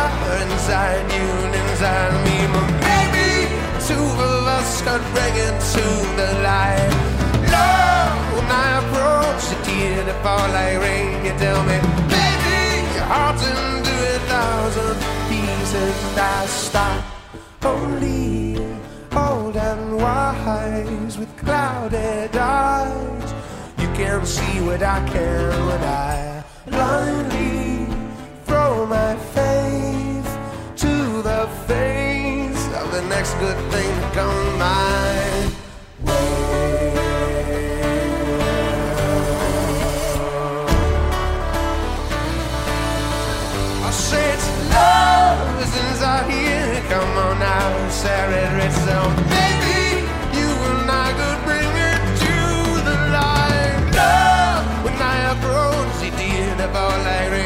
you and inside me, but maybe two of us got bringing to the light. Love, when I approach the tear that fall like rain, you tell me, baby, your heart's into 1,000 pieces. And I stop only old and wise with clouded eyes. You can see what I can when I blindly throw my faith to the face of the next good thing to come my way. I say it's love is inside here. Come on now, Sarah, it's maybe you and I could bring it to the light. Love, when I approach the deer, the ball like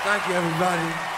Thank you, everybody.